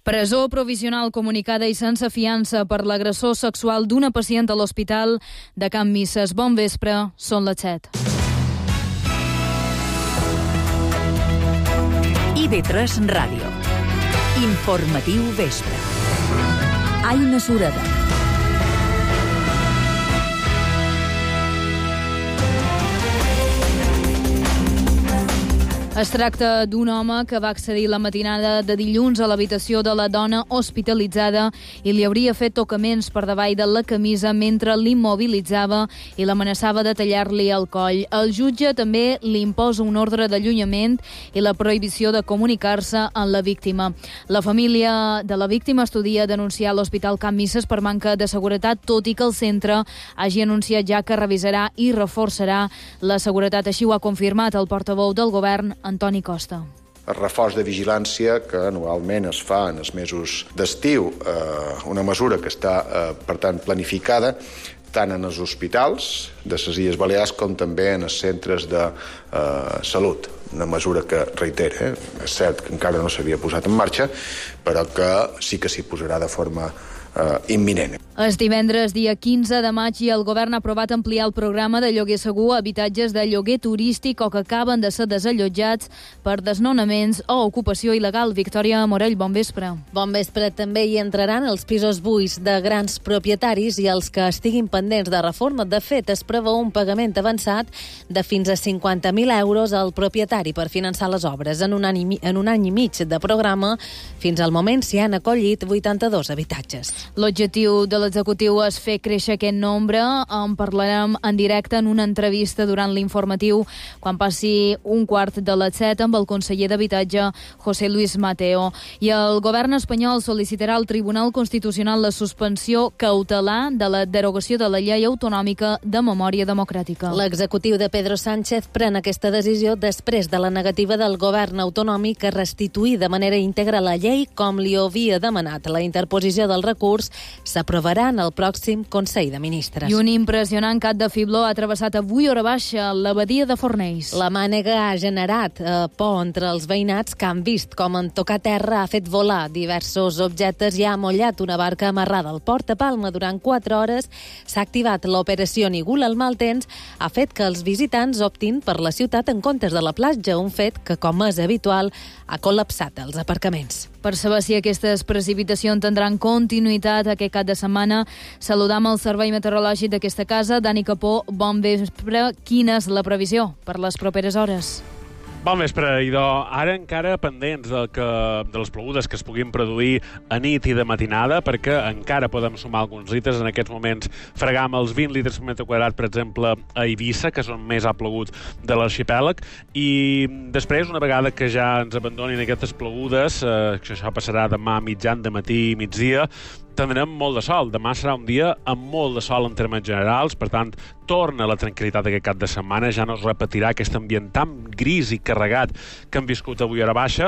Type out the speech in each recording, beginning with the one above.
Presó provisional comunicada i sense fiança per l'agressor sexual d'una pacient a l'hospital de Can Misses. Bon vespre, són les 7. IB3 Ràdio. Informatiu vespre. Aina Sureda. Es tracta d'un home que va accedir la matinada de dilluns a l'habitació de la dona hospitalitzada i li hauria fet tocaments per davall de la camisa mentre l'immobilitzava i l'amenaçava de tallar-li el coll. El jutge també li imposa un ordre d'allunyament i la prohibició de comunicar-se amb la víctima. La família de la víctima estudia denunciar l'Hospital Can Misses per manca de seguretat, tot i que el centre hagi anunciat ja que revisarà i reforçarà la seguretat. Així ho ha confirmat el portaveu del govern, Antoni Costa. El reforç de vigilància que anualment es fa en els mesos d'estiu, una mesura que està, per tant, planificada tant en els hospitals de les Illes Balears com també en els centres de salut. Una mesura que, reitera, és cert que encara no s'havia posat en marxa, però que sí que s'hi posarà de forma imminent. És divendres, dia 15 de maig, i el govern ha aprovat ampliar el programa de lloguer segur a habitatges de lloguer turístic o que acaben de ser desallotjats per desnonaments o ocupació il·legal. Victòria Morell, bon vespre. Bon vespre. També hi entraran els pisos buits de grans propietaris i els que estiguin pendents de reforma. De fet, es preveu un pagament avançat de fins a 50.000 euros al propietari per finançar les obres. En un any i mig de programa, fins al moment s'hi han acollit 82 habitatges. L'objectiu de l'executiu és fer créixer aquest nombre. En parlarem en directe en una entrevista durant l'informatiu quan passi un quart de les 7 amb el conseller d'Habitatge, José Luis Mateo. I el govern espanyol sol·licitarà al Tribunal Constitucional la suspensió cautelar de la derogació de la llei autonòmica de memòria democràtica. L'executiu de Pedro Sánchez pren aquesta decisió després de la negativa del govern autonòmic a restituir de manera íntegra la llei com li havia demanat. La interposició del recurs s'aprovarà en el pròxim Consell de Ministres. I un impressionant cat de fibló ha travessat avui hora baixa la badia de Fornells. La mànega ha generat por entre els veïnats que han vist com en tocar terra ha fet volar diversos objectes i ha amollat una barca amarrada al port de Palma durant 4 hores. S'ha activat l'operació Nigul. El mal temps ha fet que els visitants optin per la ciutat en comptes de la platja, un fet que, com és habitual, ha col·lapsat els aparcaments. Per saber si aquestes precipitacions tindran continuïtat aquest cap de setmana, saludam el servei meteorològic d'aquesta casa. Dani Capó, bon vespre. Quina és la previsió per les properes hores? Bon vespre, idò. Ara encara pendents de les plogudes que es puguin produir a nit i de matinada, perquè encara podem sumar alguns litres. En aquests moments fregam els 20 litres per metre quadrat, per exemple, a Eivissa, que és on més ha plogut de l'arxipèlag, i després, una vegada que ja ens abandonin aquestes plogudes, que això passarà demà mitjan, de matí i migdia, tindrem molt de sol. Demà serà un dia amb molt de sol en termes generals, per tant, torna la tranquil·litat aquest cap de setmana, ja no es repetirà aquest ambient tan gris i carregat que hem viscut avui a hora baixa,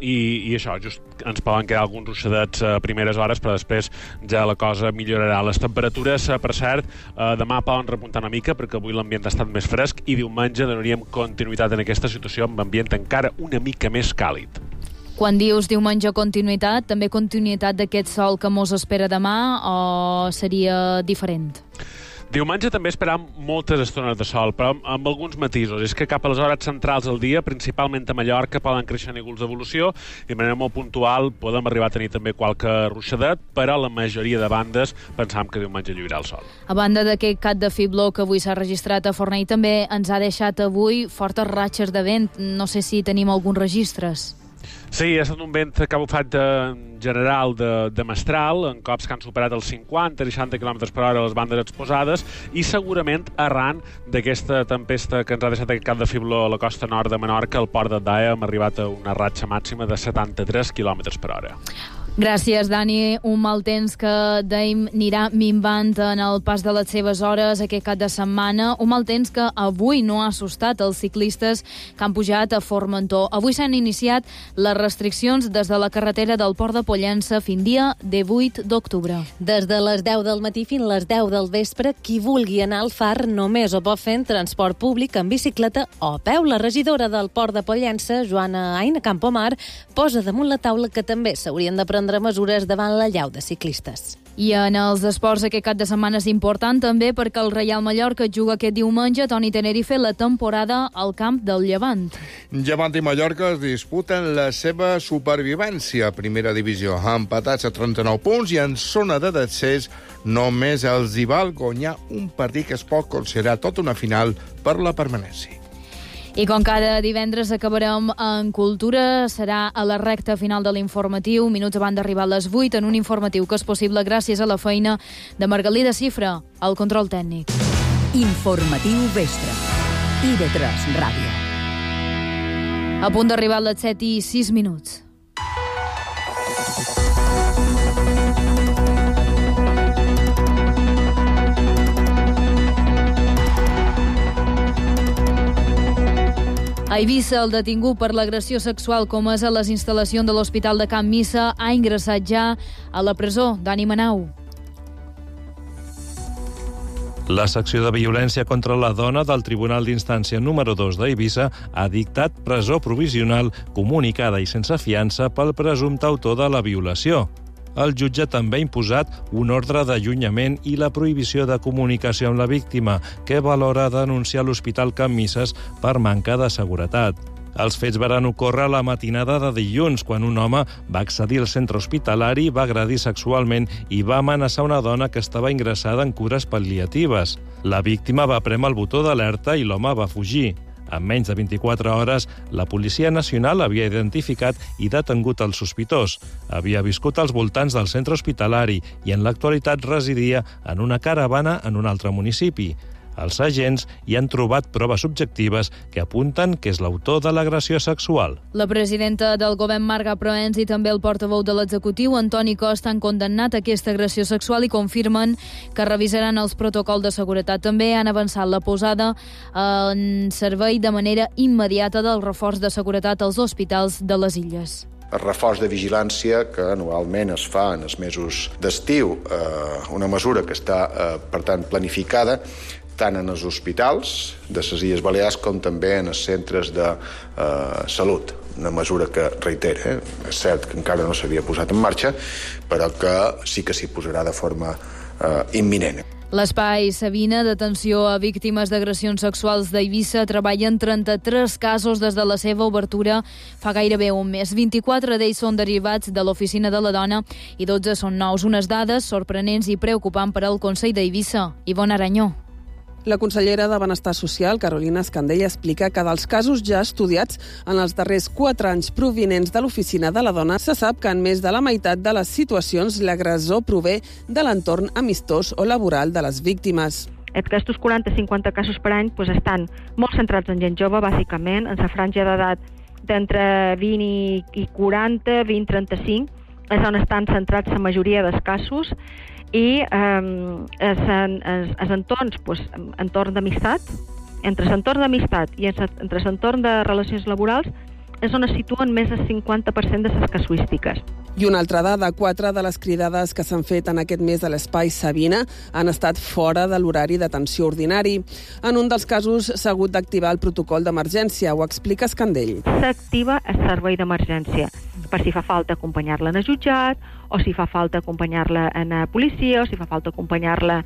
i això, just ens poden quedar alguns ruixadets a primeres hores, però després ja la cosa millorarà. Les temperatures, per cert, demà poden repuntar una mica, perquè avui l'ambient ha estat més fresc, i diumenge donaríem continuïtat en aquesta situació amb ambient encara una mica més càlid. Quan dius diumenge continuïtat, també continuïtat d'aquest sol que mos espera demà, o seria diferent? Diumenge també esperam moltes estones de sol, però amb alguns matisos. És que cap a les hores centrals del dia, principalment a Mallorca, poden créixer núvols d'evolució i de manera molt puntual podem arribar a tenir també qualque ruixadet, però la majoria de bandes pensam que diumenge lluirà el sol. A banda d'aquest cat de fibló que avui s'ha registrat a Fornell, també ens ha deixat avui fortes ratxes de vent. No sé si tenim alguns registres. Sí, ha estat un vent que ha bufat general de mestral, en cops que han superat els 50-60 km per hora a les bandes exposades, i segurament arran d'aquesta tempesta que ens ha deixat aquest cap de fibló a la costa nord de Menorca, al port d'Adaia, hem arribat a una ratxa màxima de 73 km per hora. Gràcies, Dani. Un mal temps que dèiem anirà minvant en el pas de les seves hores aquest cap de setmana. Un mal temps que avui no ha assustat els ciclistes que han pujat a Formentor. Avui s'han iniciat les restriccions des de la carretera del Port de Pollença fins dia 18 d'octubre. Des de les 10 del matí fins a les 10 del vespre, qui vulgui anar al Far només ho pot fer en transport públic, en bicicleta o a peu. La regidora del Port de Pollença, Joana Aina Campomar, posa damunt la taula que també s'haurien de prendre prendre mesures davant l'allau de ciclistes. I en els esports aquest cap de setmana és important també perquè el Reial Mallorca juga aquest diumenge a Toni Tenerife la temporada al camp del Llevant. Llevant i Mallorca es disputen la seva supervivència a primera divisió, empatats a 39 punts i en zona de descens només els hi val guanyar un partit que es pot considerar tota una final per la permanència. I com cada divendres acabarem en cultura, serà a la recta final de l'informatiu, minuts abans d'arribar a les 8, en un informatiu que és possible gràcies a la feina de Margalida Cifra, al control tècnic. Informatiu Vespre. IB3 Ràdio. A punt d'arribar a les 7:06. A Eivissa, el detingut per l'agressió sexual comesa a les instal·lacions de l'Hospital de Can Missa ha ingressat ja a la presó. Dani Manau. La secció de violència contra la dona del Tribunal d'Instància número 2 d'Eivissa ha dictat presó provisional comunicada i sense fiança pel presumpte autor de la violació. El jutge també ha imposat un ordre d'allunyament i la prohibició de comunicació amb la víctima, que valora denunciar l'Hospital Can Misses per manca de seguretat. Els fets varen ocórrer la matinada de dilluns, quan un home va accedir al centre hospitalari, va agredir sexualment i va amenaçar una dona que estava ingressada en cures pal·liatives. La víctima va prémer el botó d'alerta i l'home va fugir. En menys de 24 hores, la Policia Nacional havia identificat i detengut el sospitós. Havia viscut als voltants del centre hospitalari i en l'actualitat residia en una caravana en un altre municipi. Els agents hi han trobat proves objectives que apunten que és l'autor de l'agressió sexual. La presidenta del govern, Marga Proens, i també el portaveu de l'executiu, Antoni Costa, han condemnat aquesta agressió sexual i confirmen que revisaran els protocols de seguretat. També han avançat la posada en servei de manera immediata del reforç de seguretat als hospitals de les Illes. El reforç de vigilància que anualment es fa en els mesos d'estiu, una mesura que està, per tant, planificada tant en els hospitals de les Illes Balears com també en els centres de salut. Una mesura que, reitera, és cert que encara no s'havia posat en marxa, però que sí que s'hi posarà de forma imminent. L'Espai Sabina d'atenció a víctimes d'agressions sexuals d'Eivissa treballa en 33 casos des de la seva obertura fa gairebé un mes. 24 d'ells són derivats de l'Oficina de la Dona i 12 són nous. Unes dades sorprenents i preocupants per al Consell d'Eivissa. Ivonne Aranyó. La consellera de Benestar Social, Carolina Escandell, explica que dels casos ja estudiats en els darrers 4 anys provinents de l'Oficina de la Dona, se sap que en més de la meitat de les situacions l'agressor prové de l'entorn amistós o laboral de les víctimes. Aquests 40-50 casos per any estan molt centrats en gent jove, bàsicament, en la franja d'edat d'entre 20 i 40, 20-35, és on estan centrats la majoria dels casos, i els entorns, entorn d'amistat, entre l'entorn d'amistat i entre l'entorn de relacions laborals, és on es situen més del 50% de les casuístiques. I una altra dada, 4 de les cridades que s'han fet en aquest mes a l'Espai Sabina han estat fora de l'horari d'atenció ordinari. En un dels casos s'ha hagut d'activar el protocol d'emergència, ho explica Escandell. S'activa el servei d'emergència, per si fa falta acompanyar-la en el jutjat, o si fa falta acompanyar-la en la policia, o si fa falta acompanyar-la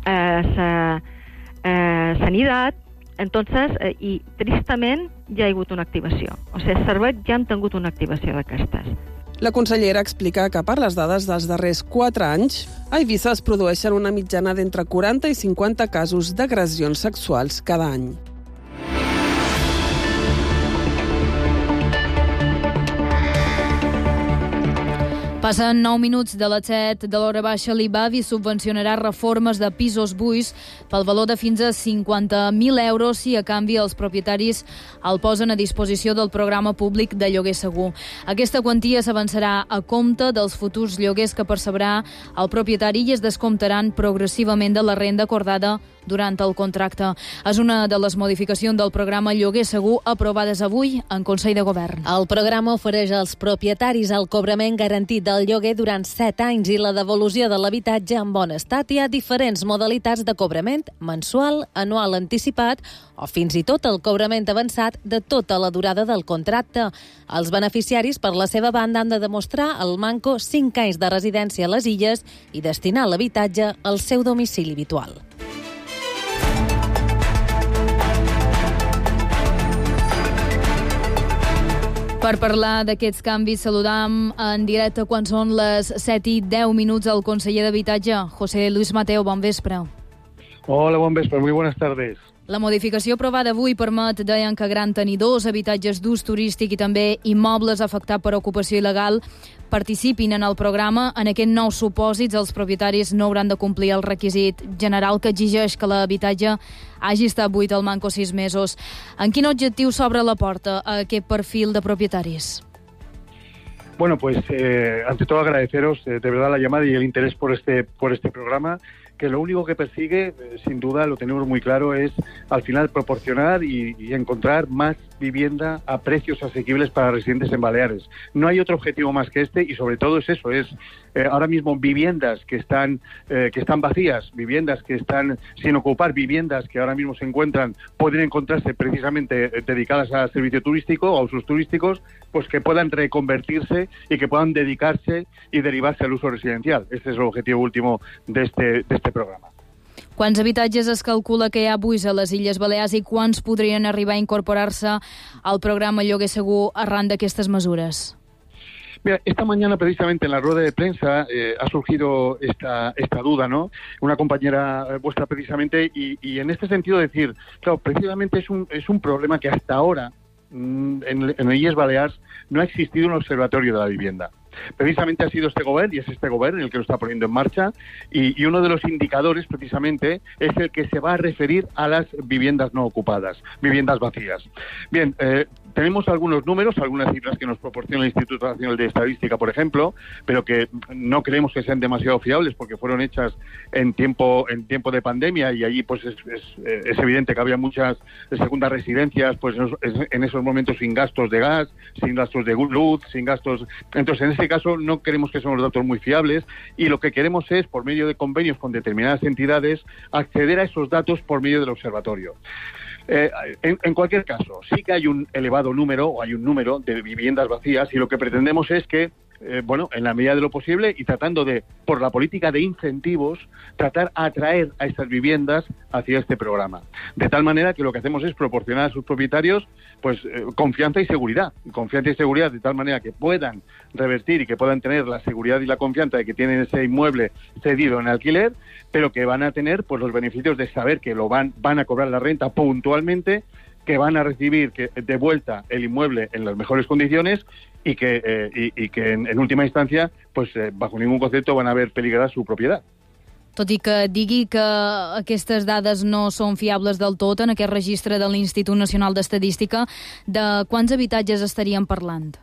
a la sanitat. Entonces, i tristament ja hi ha hagut una activació. O sigui, els serveis ja han tingut una activació d'aquestes. La consellera explica que per les dades dels darrers 4 anys, a Eivissa es produeixen una mitjana d'entre 40 i 50 casos d'agressions sexuals cada any. Passen 9 minuts de les 7 de l'hora baixa. L'IBAVI subvencionarà reformes de pisos buits pel valor de fins a 50.000 euros si a canvi els propietaris el posen a disposició del programa públic de lloguer segur. Aquesta quantia s'avançarà a compte dels futurs lloguers que percebrà el propietari i es descomptaran progressivament de la renda acordada durant el contracte. És una de les modificacions del programa Lloguer Segur aprovades avui en Consell de Govern. El programa ofereix als propietaris el cobrament garantit del el lloguer durant 7 anys i la devolució de l'habitatge en bon estat. Hi ha diferents modalitats de cobrament, mensual, anual anticipat o fins i tot el cobrament avançat de tota la durada del contracte. Els beneficiaris, per la seva banda, han de demostrar al Manco 5 anys de residència a les Illes i destinar l'habitatge al seu domicili habitual. Per parlar d'aquests canvis, saludam en directe quan són les 7:10 el conseller d'Habitatge, José Luis Mateo. Bon vespre. Hola, bon vespre. Muy buenas tardes. La modificació aprovada avui permet, deien, que grans tenidors, habitatges d'ús turístic i també immobles afectats per ocupació il·legal participin en el programa. En aquest nou supòsits, els propietaris no hauran de complir el requisit general que exigeix que l'habitatge hagi estat buit al Manco 6 mesos. En quin objectiu s'obre la porta a aquest perfil de propietaris? Bueno, pues ante todo agradeceros de verdad la llamada y el interés por este programa, que lo único que persigue, sin duda, lo tenemos muy claro, es al final proporcionar y encontrar más vivienda a precios asequibles para residentes en Baleares. No hay otro objetivo más que este y sobre todo es eso, es ahora mismo viviendas que están vacías, viviendas que están sin ocupar, viviendas que ahora mismo se encuentran, pueden encontrarse precisamente dedicadas al servicio turístico o a usos turísticos, pues que puedan reconvertirse y que puedan dedicarse y derivarse al uso residencial. Este es el objetivo último de este programa. Quants habitatges es calcula que hi ha avui a les Illes Balears i quants podrien arribar a incorporar-se al programa Lloguer Segur arran d'aquestes mesures? Mira, esta mañana precisamente en la rueda de prensa ha surgido esta duda, ¿no? Una compañera vuestra precisamente y en este sentido decir, claro, precisamente es un problema que hasta ahora en Illes Balears no ha existido un observatorio de la vivienda. Precisamente ha sido este gobierno y es este gobierno el que lo está poniendo en marcha y uno de los indicadores precisamente es el que se va a referir a las viviendas no ocupadas, viviendas vacías. Bien, tenemos algunos números, algunas cifras que nos proporciona el Instituto Nacional de Estadística, por ejemplo, pero que no creemos que sean demasiado fiables porque fueron hechas en tiempo de pandemia y allí pues es evidente que había muchas segundas residencias pues en esos momentos sin gastos de gas, sin gastos de luz, sin gastos. Entonces, en este caso no creemos que son los datos muy fiables y lo que queremos es, por medio de convenios con determinadas entidades, acceder a esos datos por medio del observatorio. En cualquier caso, sí que hay un elevado número o hay un número de viviendas vacías y lo que pretendemos es que en la medida de lo posible y tratando de, por la política de incentivos, tratar a atraer a estas viviendas hacia este programa. De tal manera que lo que hacemos es proporcionar a sus propietarios pues confianza y seguridad. Confianza y seguridad de tal manera que puedan revertir y que puedan tener la seguridad y la confianza de que tienen ese inmueble cedido en alquiler, pero que van a tener pues los beneficios de saber que lo van a cobrar la renta puntualmente, que van a recibir de vuelta el inmueble en las mejores condiciones y que en última instancia, pues bajo ningún concepto van a ver peligrada su propiedad. Tot i que digui que aquestes dades no són fiables del tot en aquest registre de l'Institut Nacional d'Estadística, de quants habitatges estaríem parlant?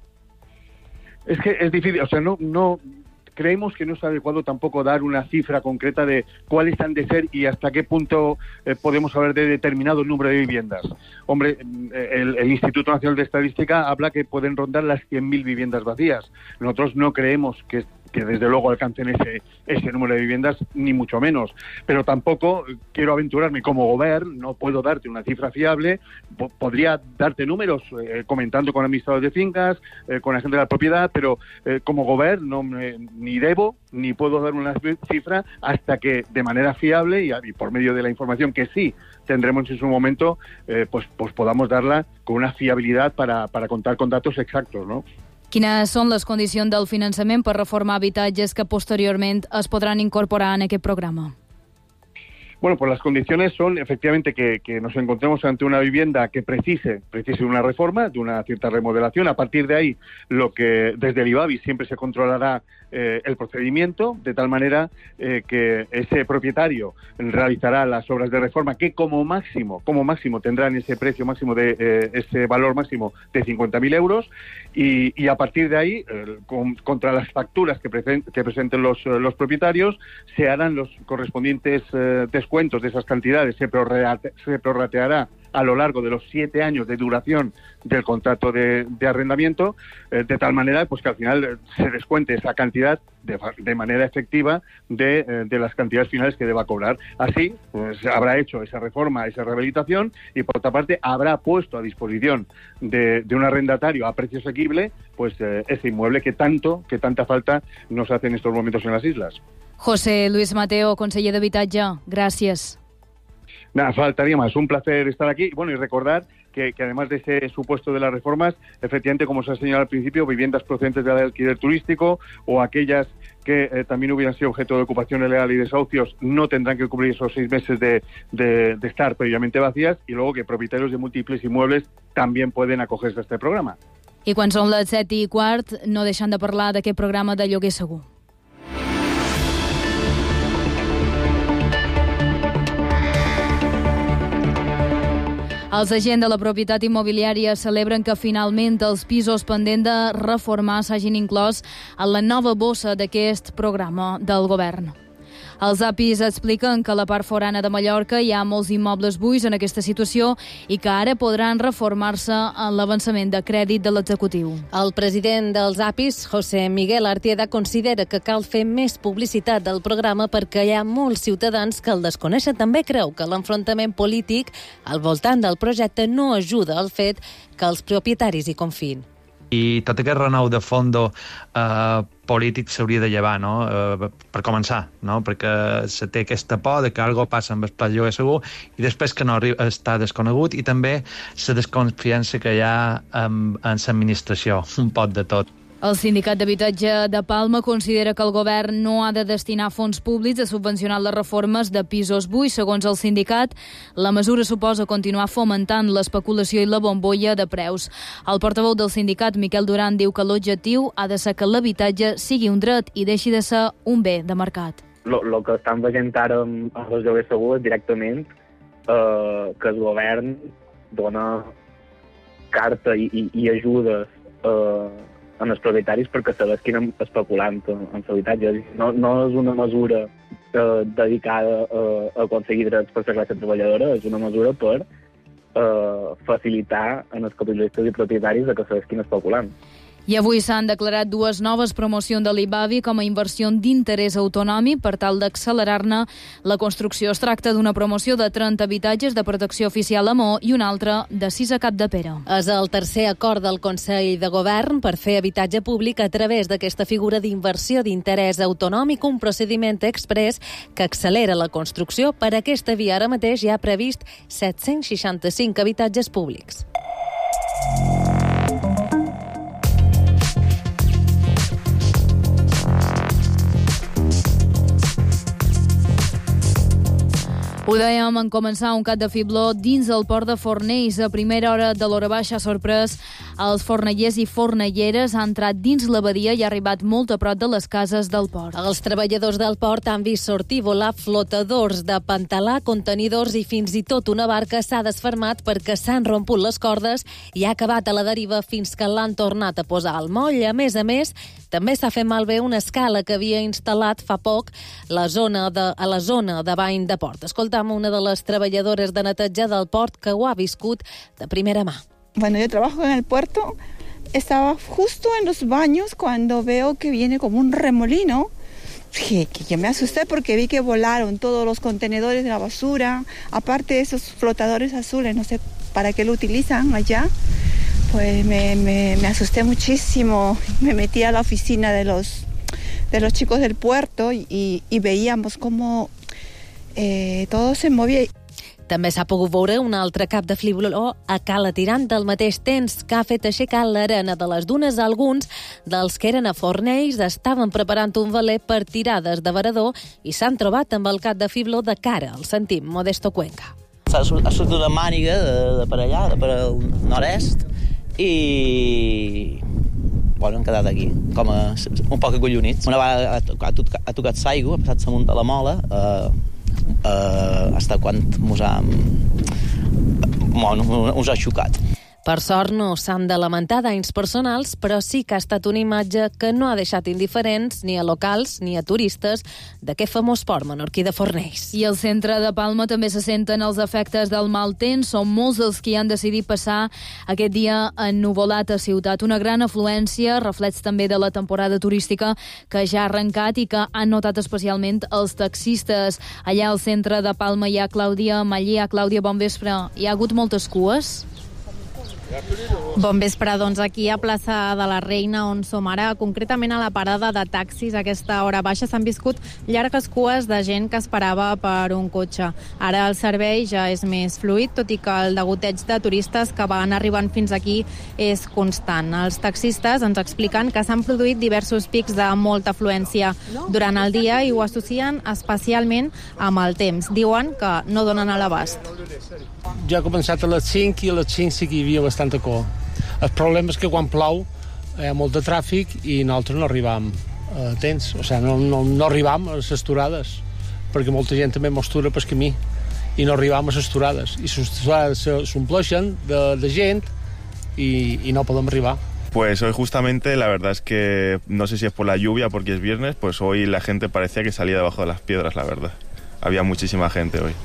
Es que es difícil, o sea, no creemos que no es adecuado tampoco dar una cifra concreta de cuáles han de ser y hasta qué punto podemos hablar de determinado número de viviendas. Hombre, el Instituto Nacional de Estadística habla que pueden rondar las 100.000 viviendas vacías. Nosotros no creemos que desde luego alcancen ese número de viviendas, ni mucho menos. Pero tampoco quiero aventurarme como gobierno, no puedo darte una cifra fiable, podría darte números comentando con administradores de fincas, con la gente de la propiedad, pero como gobierno ni debo ni puedo dar una cifra hasta que de manera fiable y por medio de la información que sí tendremos en su momento, pues podamos darla con una fiabilidad para contar con datos exactos, ¿no? Quines són les condicions del finançament per reformar habitatges que posteriorment es podran incorporar en aquest programa? Bueno, pues las condiciones son efectivamente que nos encontremos ante una vivienda que precise una reforma, de una cierta remodelación. A partir de ahí, lo que desde el IBABI siempre se controlará el procedimiento, de tal manera que ese propietario realizará las obras de reforma que como máximo tendrán ese precio máximo de ese valor máximo de 50.000 euros y a partir de ahí, contra las facturas que presenten los propietarios, se harán los correspondientes descuentos descuentos de esas cantidades se prorrateará a lo largo de los 7 años de duración del contrato de arrendamiento, de tal manera pues que al final se descuente esa cantidad de manera efectiva de las cantidades finales que deba cobrar. Así, pues habrá hecho esa reforma, esa rehabilitación, y por otra parte habrá puesto a disposición de un arrendatario a precio asequible pues ese inmueble que tanta falta nos hace en estos momentos en las islas. José Luis Mateo, conseller d'Habitatge, gràcies. Nada, faltaría más. Un placer estar aquí. Bueno, y recordar que además de ese supuesto de las reformas, efectivamente, como se ha señalado al principio, viviendas procedentes del alquiler turístico o aquellas que también hubieran sido objeto de ocupación ilegal y desahucios no tendrán que cubrir esos 6 meses de estar previamente vacías, y luego que propietarios de múltiples inmuebles también pueden acogerse a este programa. I quan són les 7:15, no deixant de parlar d'aquest programa de lloguer segur. Els agents de la propietat immobiliària celebren que finalment els pisos pendents de reformar s'hagin inclòs en la nova bossa d'aquest programa del govern. Els APIs expliquen que a la part forana de Mallorca hi ha molts immobles buits en aquesta situació i que ara podran reformar-se en l'avançament de crèdit de l'executiu. El president dels APIs, José Miguel Artieda, considera que cal fer més publicitat del programa perquè hi ha molts ciutadans que el desconeixen. També creu que l'enfrontament polític al voltant del projecte no ajuda al fet que els propietaris hi confiïn. I tot aquest renou de fondo polític s'hauria de llevar, no? Per començar, no? Perquè se té aquesta por de que alguna cosa passa amb el pla de lloguer segur i després que no està desconegut, i també la desconfiança que hi ha en l'administració, un pot de tot. El Sindicat d'Habitatge de Palma considera que el govern no ha de destinar fons públics a subvencionar les reformes de pisos buits. Segons el sindicat, la mesura suposa continuar fomentant l'especulació i la bombolla de preus. El portaveu del sindicat, Miquel Duran, diu que l'objectiu ha de ser que l'habitatge sigui un dret i deixi de ser un bé de mercat. El que estan veient ara amb el lloguer segur és directament que el govern dona carta i ajudes en els propietaris perquè se desquinen especulant en l'habitatge. No és una mesura dedicada a aconseguir drets per la classe treballadora, és una mesura per facilitar als capitalistes i propietaris que se desquinen especulant. I avui s'han declarat 2 noves promocions de l'IBAVI com a inversió d'interès autonòmic per tal d'accelerar-ne la construcció. Es tracta d'una promoció de 30 habitatges de protecció oficial a Maó i una altra de 6 a Capdepera. És el tercer acord del Consell de Govern per fer habitatge públic a través d'aquesta figura d'inversió d'interès autonòmic, un procediment express que accelera la construcció. Per aquesta via ara mateix hi ha previst 765 habitatges públics. Ho dèiem en començar un cap de fibló dins el port de Fornells. A primera hora de l'hora baixa ha sorprès els fornellers i fornelleres. Ha entrat dins la badia i ha arribat molt a prop de les cases del port. Els treballadors del port han vist sortir volar flotadors de pantalà, contenidors i fins i tot una barca s'ha desfermat perquè s'han romput les cordes i ha acabat a la deriva fins que l'han tornat a posar al moll. A més, també s'ha fet malbé una escala que havia instal·lat fa poc a la zona de bany de port. Escoltam una de les treballadores de neteja del port que ho ha viscut de primera mà. Bueno, yo trabajo en el puerto. Estaba justo en los baños cuando veo que viene como un remolino. Que yo me asusté porque vi que volaron todos los contenedores de la basura. Aparte de esos flotadores azules, no sé para qué lo utilizan allá. Pues me asusté muchísimo. Me metí a la oficina de los chicos del puerto y veíamos cómo todo se movia. També s'ha pogut veure un altre cap de fibló a Cala Tirant al mateix temps que ha fet aixecar l'arena de les dunes. Alguns dels que eren a Fornells estaven preparant un veler per tirar des de Varador i s'han trobat amb el cap de fibló de cara. El sentim, Modesto Cuenca. Ha sortit una màniga de per allà, de per al nord-est, i bueno, han quedat aquí, com un poc acollonits. Una vegada ha tocat l'aigua, ha passat la munta a la mola, hasta quan us ha xocat. Per sort no s'han de lamentar danys personals, però sí que ha estat una imatge que no ha deixat indiferents ni a locals ni a turistes d'aquest famós port menorquí de Fornells. I al centre de Palma també se senten els efectes del mal temps. Són molts els que han decidit passar aquest dia ennuvolat a ciutat. Una gran afluència, reflex també de la temporada turística que ja ha arrencat i que han notat especialment els taxistes. Allà al centre de Palma hi ha Clàudia Mallia. Clàudia, bon vespre. Hi ha hagut moltes cues? Bon vespre, doncs aquí a plaça de la Reina, on som ara, concretament a la parada de taxis, a aquesta hora baixa s'han viscut llargues cues de gent que esperava per un cotxe. Ara el servei ja és més fluid, tot i que el degoteig de turistes que van arribant fins aquí és constant. Els taxistes ens expliquen que s'han produït diversos pics de molta afluència durant el dia i ho associen especialment amb el temps. Diuen que no donen a l'abast. Ja ha començat a les 5 i a les 5 sí que hi havia bastanta cua. El problema és que quan plou hi ha molt de tràfic i nosaltres no arribam a temps, o sigui, no arribam a les esturades, perquè molta gent també mostura pel camí i no arribam a les esturades. I les esturades s'ompleixen de gent y no podem arribar. Pues hoy justamente la verdad es que no sé si es por la lluvia, porque es viernes, pues hoy la gente parecía que salía debajo de las piedras, la verdad. Había muchísima gente hoy.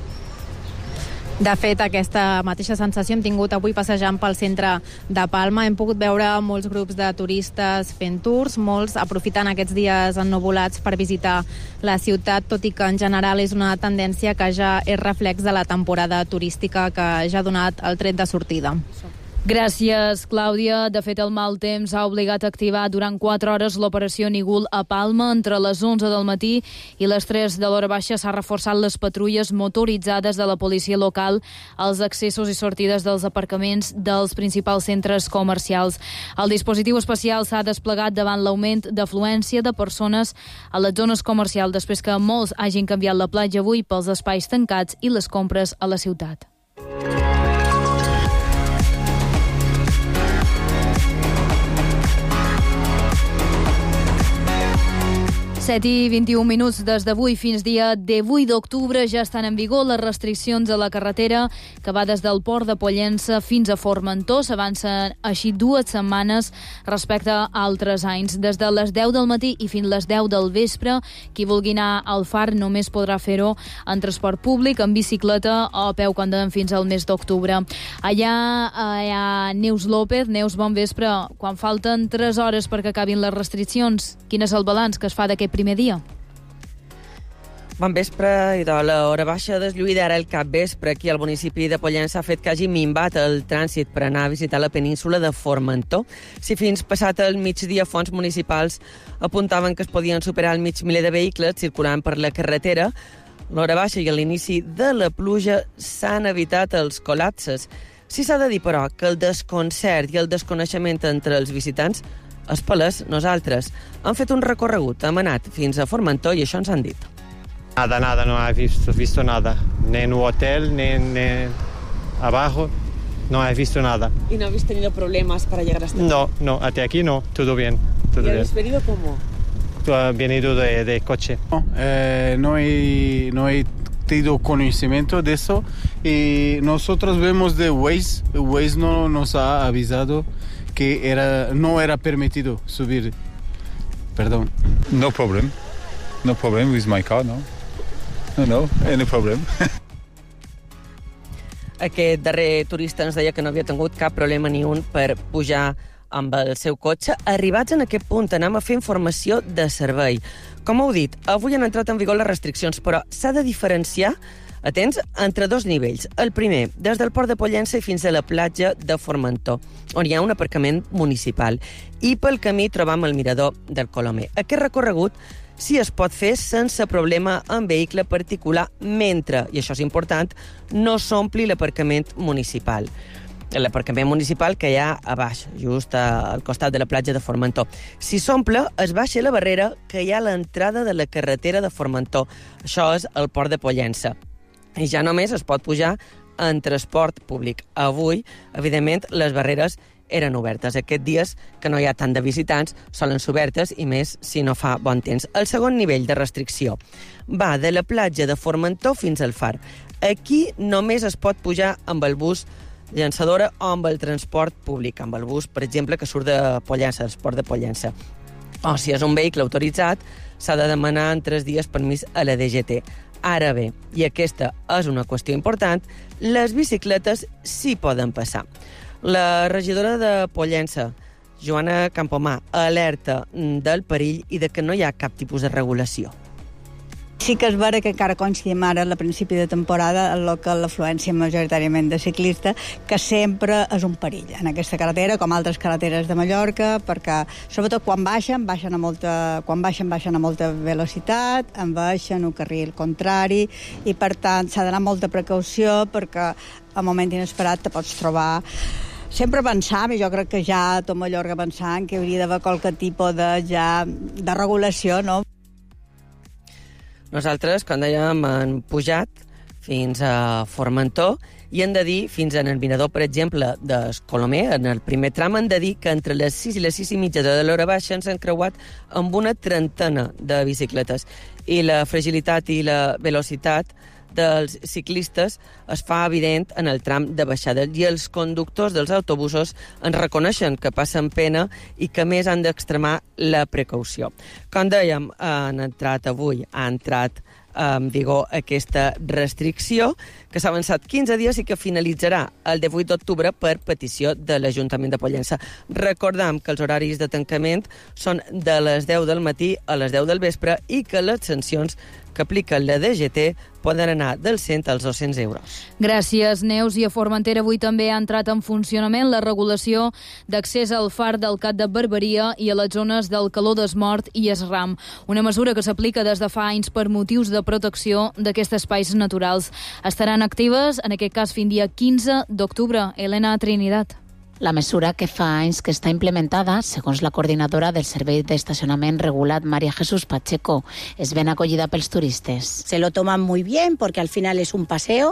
De fet, aquesta mateixa sensació hem tingut avui passejant pel centre de Palma. Hem pogut veure molts grups de turistes fent tours, molts aprofitant aquests dies ennuvolats per visitar la ciutat, tot i que en general és una tendència que ja és reflex de la temporada turística que ja ha donat el tret de sortida. Gràcies, Clàudia. De fet, el mal temps ha obligat a activar durant 4 hores l'operació Nigul a Palma. Entre les 11 del matí i les 3 de l'hora baixa s'ha reforçat les patrulles motoritzades de la policia local als accessos i sortides dels aparcaments dels principals centres comercials. El dispositiu especial s'ha desplegat davant l'augment d'afluència de persones a les zones comercials després que molts hagin canviat la platja avui pels espais tancats i les compres a la ciutat. 7:21 des d'avui fins dia 18 d'octubre ja estan en vigor les restriccions a la carretera que va des del port de Pollença fins a Formentor. S'avancen així 2 setmanes respecte a altres anys. Des de les 10 del matí i fins les 10 del vespre, qui vulgui anar al Far només podrà fer-ho en transport públic, en bicicleta o a peu quan quedem fins al mes d'octubre. Allà hi ha Neus López. Neus, bon vespre. Quan falten 3 hores perquè acabin les restriccions, quin és el balanç que es fa d'aquest primer dia? Bon vespre, i de l'hora baixa deslluïda ara el capvespre aquí al municipi de Pollença ha fet que hagi minvat el trànsit per anar a visitar la península de Formentor. Si fins passat el migdia fonts municipals apuntaven que es podien superar el mig miler de vehicles circulant per la carretera, l'hora baixa i a l'inici de la pluja s'han evitat els col·lapses. Sí s'ha de dir, però, que el desconcert i el desconeixement entre els visitants és palès nosaltres. Han fet un recorregut, hem anat fins a Formentor i això ens han dit. Nada, no he visto nada. Ni en un hotel, ni abajo, no he visto nada. ¿Y no habéis tenido problemas para llegar hasta aquí? No, hasta aquí no, todo bien. Todo ¿Y habéis venido cómo? Venido de coche. No he tenido conocimiento de eso y nosotros vemos de Waze. Waze no nos ha avisado que no era permitido subir. Perdón. No problem with my car, no, any problem. Aquest darrer turista ens deia que no havia tingut cap problema ni un per pujar amb el seu cotxe. Arribats en aquest punt, anem a fer informació de servei. Com heu dit, avui han entrat en vigor les restriccions, però s'ha de diferenciar, atents, entre 2 nivells. El primer, des del port de Pollença i fins a la platja de Formentor, on hi ha un aparcament municipal. I pel camí trobam el mirador del Colomer. Aquest recorregut sí es pot fer sense problema en vehicle particular mentre, i això és important, no s'ompli l'aparcament municipal. L'aparcament municipal que hi ha a baix, just al costat de la platja de Formentor. Si s'omple, es baixa la barrera que hi ha a l'entrada de la carretera de Formentor. Això és el port de Pollença. I ja només es pot pujar en transport públic. Avui, evidentment, les barreres eren obertes. Aquests dies que no hi ha tant de visitants solen ser obertes i més si no fa bon temps. El segon nivell de restricció va de la platja de Formentor fins al Far. Aquí només es pot pujar amb el bus llançadora, o amb el transport públic, amb el bus, per exemple, que surt de Pollença, del port de Pollença. O si és un vehicle autoritzat, s'ha de demanar en 3 dies permís a la DGT. Ara bé, i aquesta és una qüestió important, les bicicletes sí poden passar. La regidora de Pollença, Joana Campomà, alerta del perill i de que no hi ha cap tipus de regulació. Sí que és vera que encara coincidim ara al principi de temporada en el que l'afluència majoritàriament de ciclistes, que sempre és un perill en aquesta carretera, com altres carreteres de Mallorca, perquè sobretot quan baixen a molta velocitat, baixen un carril contrari, i per tant s'ha d'anar amb molta precaució perquè al moment inesperat te pots trobar. Sempre pensàvem, i jo crec que ja tot Mallorca pensant, que hauria d'haver qualque tipus de regulació, no? Nosaltres, com dèiem, hem pujat fins a Formentor i hem de dir, fins en el mirador, per exemple, d'Escolomer, en el primer tram, hem de dir que entre les 6 i les 6 i mitja de l'hora baixa ens han creuat amb una trentena de bicicletes. I la fragilitat i la velocitat dels ciclistes es fa evident en el tram de baixada, i els conductors dels autobusos ens reconeixen que passen pena i que més han d'extremar la precaució. Com dèiem, ha entrat en vigor aquesta restricció, que s'ha avançat 15 dies i que finalitzarà el 18 d'octubre per petició de l'Ajuntament de Pollença. Recordem que els horaris de tancament són de les 10 del matí a les 10 del vespre i que les sancions que aplica la DGT poden anar dels 100 als 200 euros. Gràcies, Neus. I a Formentera avui també ha entrat en funcionament la regulació d'accés al far del Cat de Barberia i a les zones del Caló d'Esmort i Esram. Una mesura que s'aplica des de fa anys per motius de protecció d'aquests espais naturals. Estaran actives, en aquest cas, fins dia 15 d'octubre. Elena Trinidad. La mesura, que fa anys que està implementada, segons la coordinadora del Servei d'Estacionament Regulat, María Jesús Pacheco, és ben acollida pels turistes. Se lo toman muy bien porque al final es un paseo.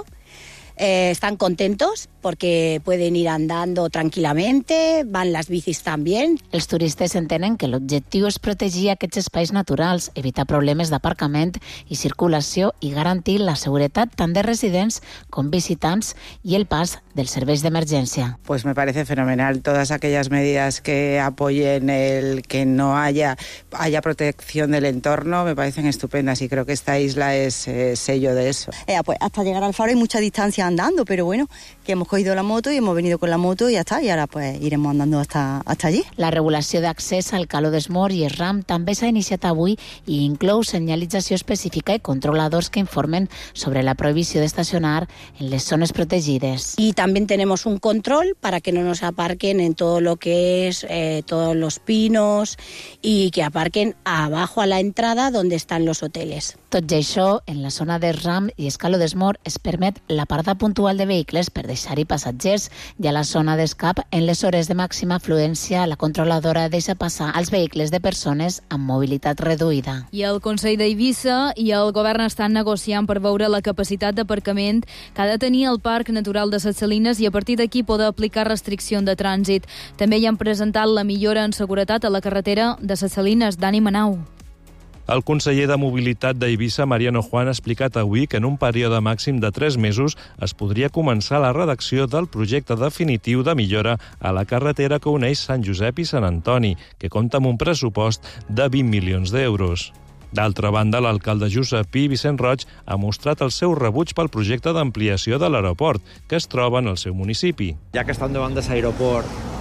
Están contentos porque pueden ir andando tranquilamente, van las bicis también. Els turistes entenen que l'objectiu és protegir aquests espais naturals, evitar problemes d'aparcament i circulació i garantir la seguretat tant de residents com visitants i el pas dels serveis d'emergència. Pues me parece fenomenal todas aquellas medidas que apoyen el que no haya protección del entorno, me parecen estupendas y creo que esta isla es sello de eso. Pues hasta llegar al faro hay mucha distancia andando, pero bueno, que hemos cogido la moto y hemos venido con la moto y ya está, y ahora pues iremos andando hasta allí. La regulació d'accés al Caló d'Esmort i Esram també s'ha iniciat avui i inclou senyalització específica i controladors que informen sobre la prohibició d'estacionar en les zones protegides. Y también tenemos un control para que no nos aparquen en todo lo que es todos los pinos y que aparquen abajo a la entrada donde están los hoteles. Tot i això, en la zona d'Esram i Caló d'Esmort es permet la parada puntual de vehicles per deixar-hi passatgers, i a la zona d'escap, en les hores de màxima afluència, la controladora deixa passar els vehicles de persones amb mobilitat reduïda. I el Consell d'Eivissa i el govern estan negociant per veure la capacitat d'aparcament que ha de tenir el Parc Natural de Ses Salines i a partir d'aquí poder aplicar restricció de trànsit. També hi han presentat la millora en seguretat a la carretera de Ses Salines. Dani Manau. El conseller de Mobilitat d'Eivissa, Mariano Juan, ha explicat avui que en un període màxim de 3 mesos es podria començar la redacció del projecte definitiu de millora a la carretera que uneix Sant Josep i Sant Antoni, que compta amb un pressupost de 20 milions d'euros. D'altra banda, l'alcalde Josepí, Vicent Roig, ha mostrat el seu rebuig pel projecte d'ampliació de l'aeroport, que es troba en el seu municipi. Ja que està davant de l'aeroport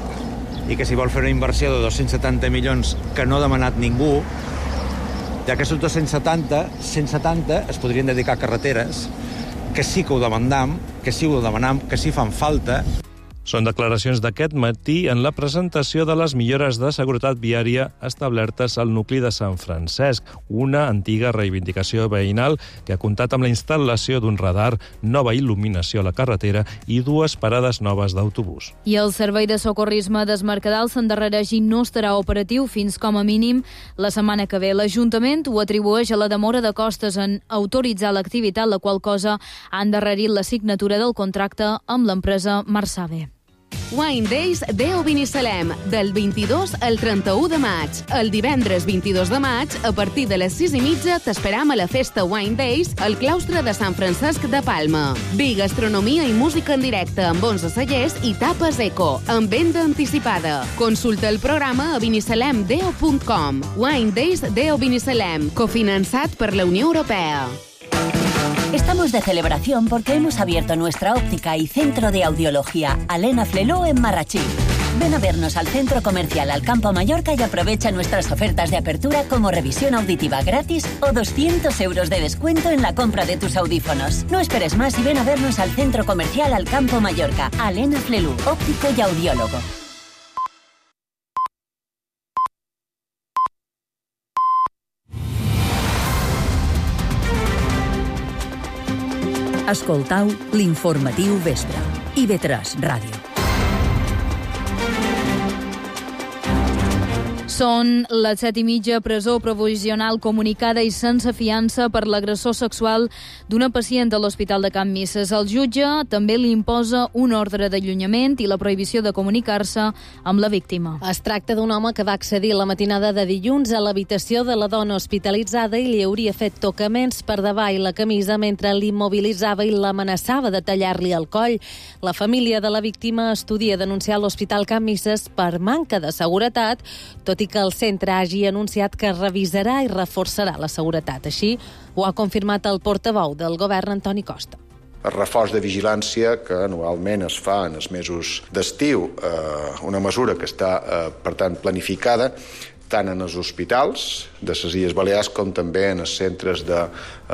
i que s'hi vol fer una inversió de 270 milions que no ha demanat ningú, ja que aquests 170 es podrien dedicar a carreteres, que sí que ho demandam, que sí fan falta. Són declaracions d'aquest matí en la presentació de les millores de seguretat viària establertes al nucli de Sant Francesc, una antiga reivindicació veïnal que ha comptat amb la instal·lació d'un radar, nova il·luminació a la carretera i 2 parades noves d'autobús. I el Servei de Socorrisme d'Es Mercadal s'endarrereix i no estarà operatiu fins com a mínim la setmana que ve. L'Ajuntament ho atribueix a la demora de costes en autoritzar l'activitat, la qual cosa ha endarrerit la signatura del contracte amb l'empresa Marsabe. Wine Days Deo Binissalem, del 22 al 31 de maig. El divendres 22 de maig, a partir de les 6:30, t'esperam a la festa Wine Days al claustre de Sant Francesc de Palma. Vi, gastronomia i música en directe amb 11 cellers i tapes eco, amb venda anticipada. Consulta el programa a binissalemdeo.com. Wine Days Deo Binissalem, cofinançat per la Unió Europea. Estamos de celebración porque hemos abierto nuestra óptica y centro de audiología Alena Fleló en Marrachí. Ven a vernos al Centro Comercial Alcampo Mallorca y aprovecha nuestras ofertas de apertura como revisión auditiva gratis o 200 euros de descuento en la compra de tus audífonos. No esperes más y ven a vernos al Centro Comercial Alcampo Mallorca. Alena Flelú, óptico y audiólogo. Escoltau l'informatiu vespre. IB3 Ràdio. Són les 7:30, presó provisional comunicada i sense fiança per l'agressor sexual d'una pacient a l'Hospital de Can Misses. El jutge també li imposa un ordre d'allunyament i la prohibició de comunicar-se amb la víctima. Es tracta d'un home que va accedir la matinada de dilluns a l'habitació de la dona hospitalitzada i li hauria fet tocaments per davall la camisa mentre l'immobilitzava i l'amenaçava de tallar-li el coll. La família de la víctima estudia denunciar l'Hospital Can Misses per manca de seguretat, tot i que el centre hagi anunciat que revisarà i reforçarà la seguretat. Així ho ha confirmat el portaveu del govern, Antoni Costa. El reforç de vigilància que anualment es fa en els mesos d'estiu, una mesura que està, per tant, planificada tant en els hospitals de les Illes Balears com també en els centres de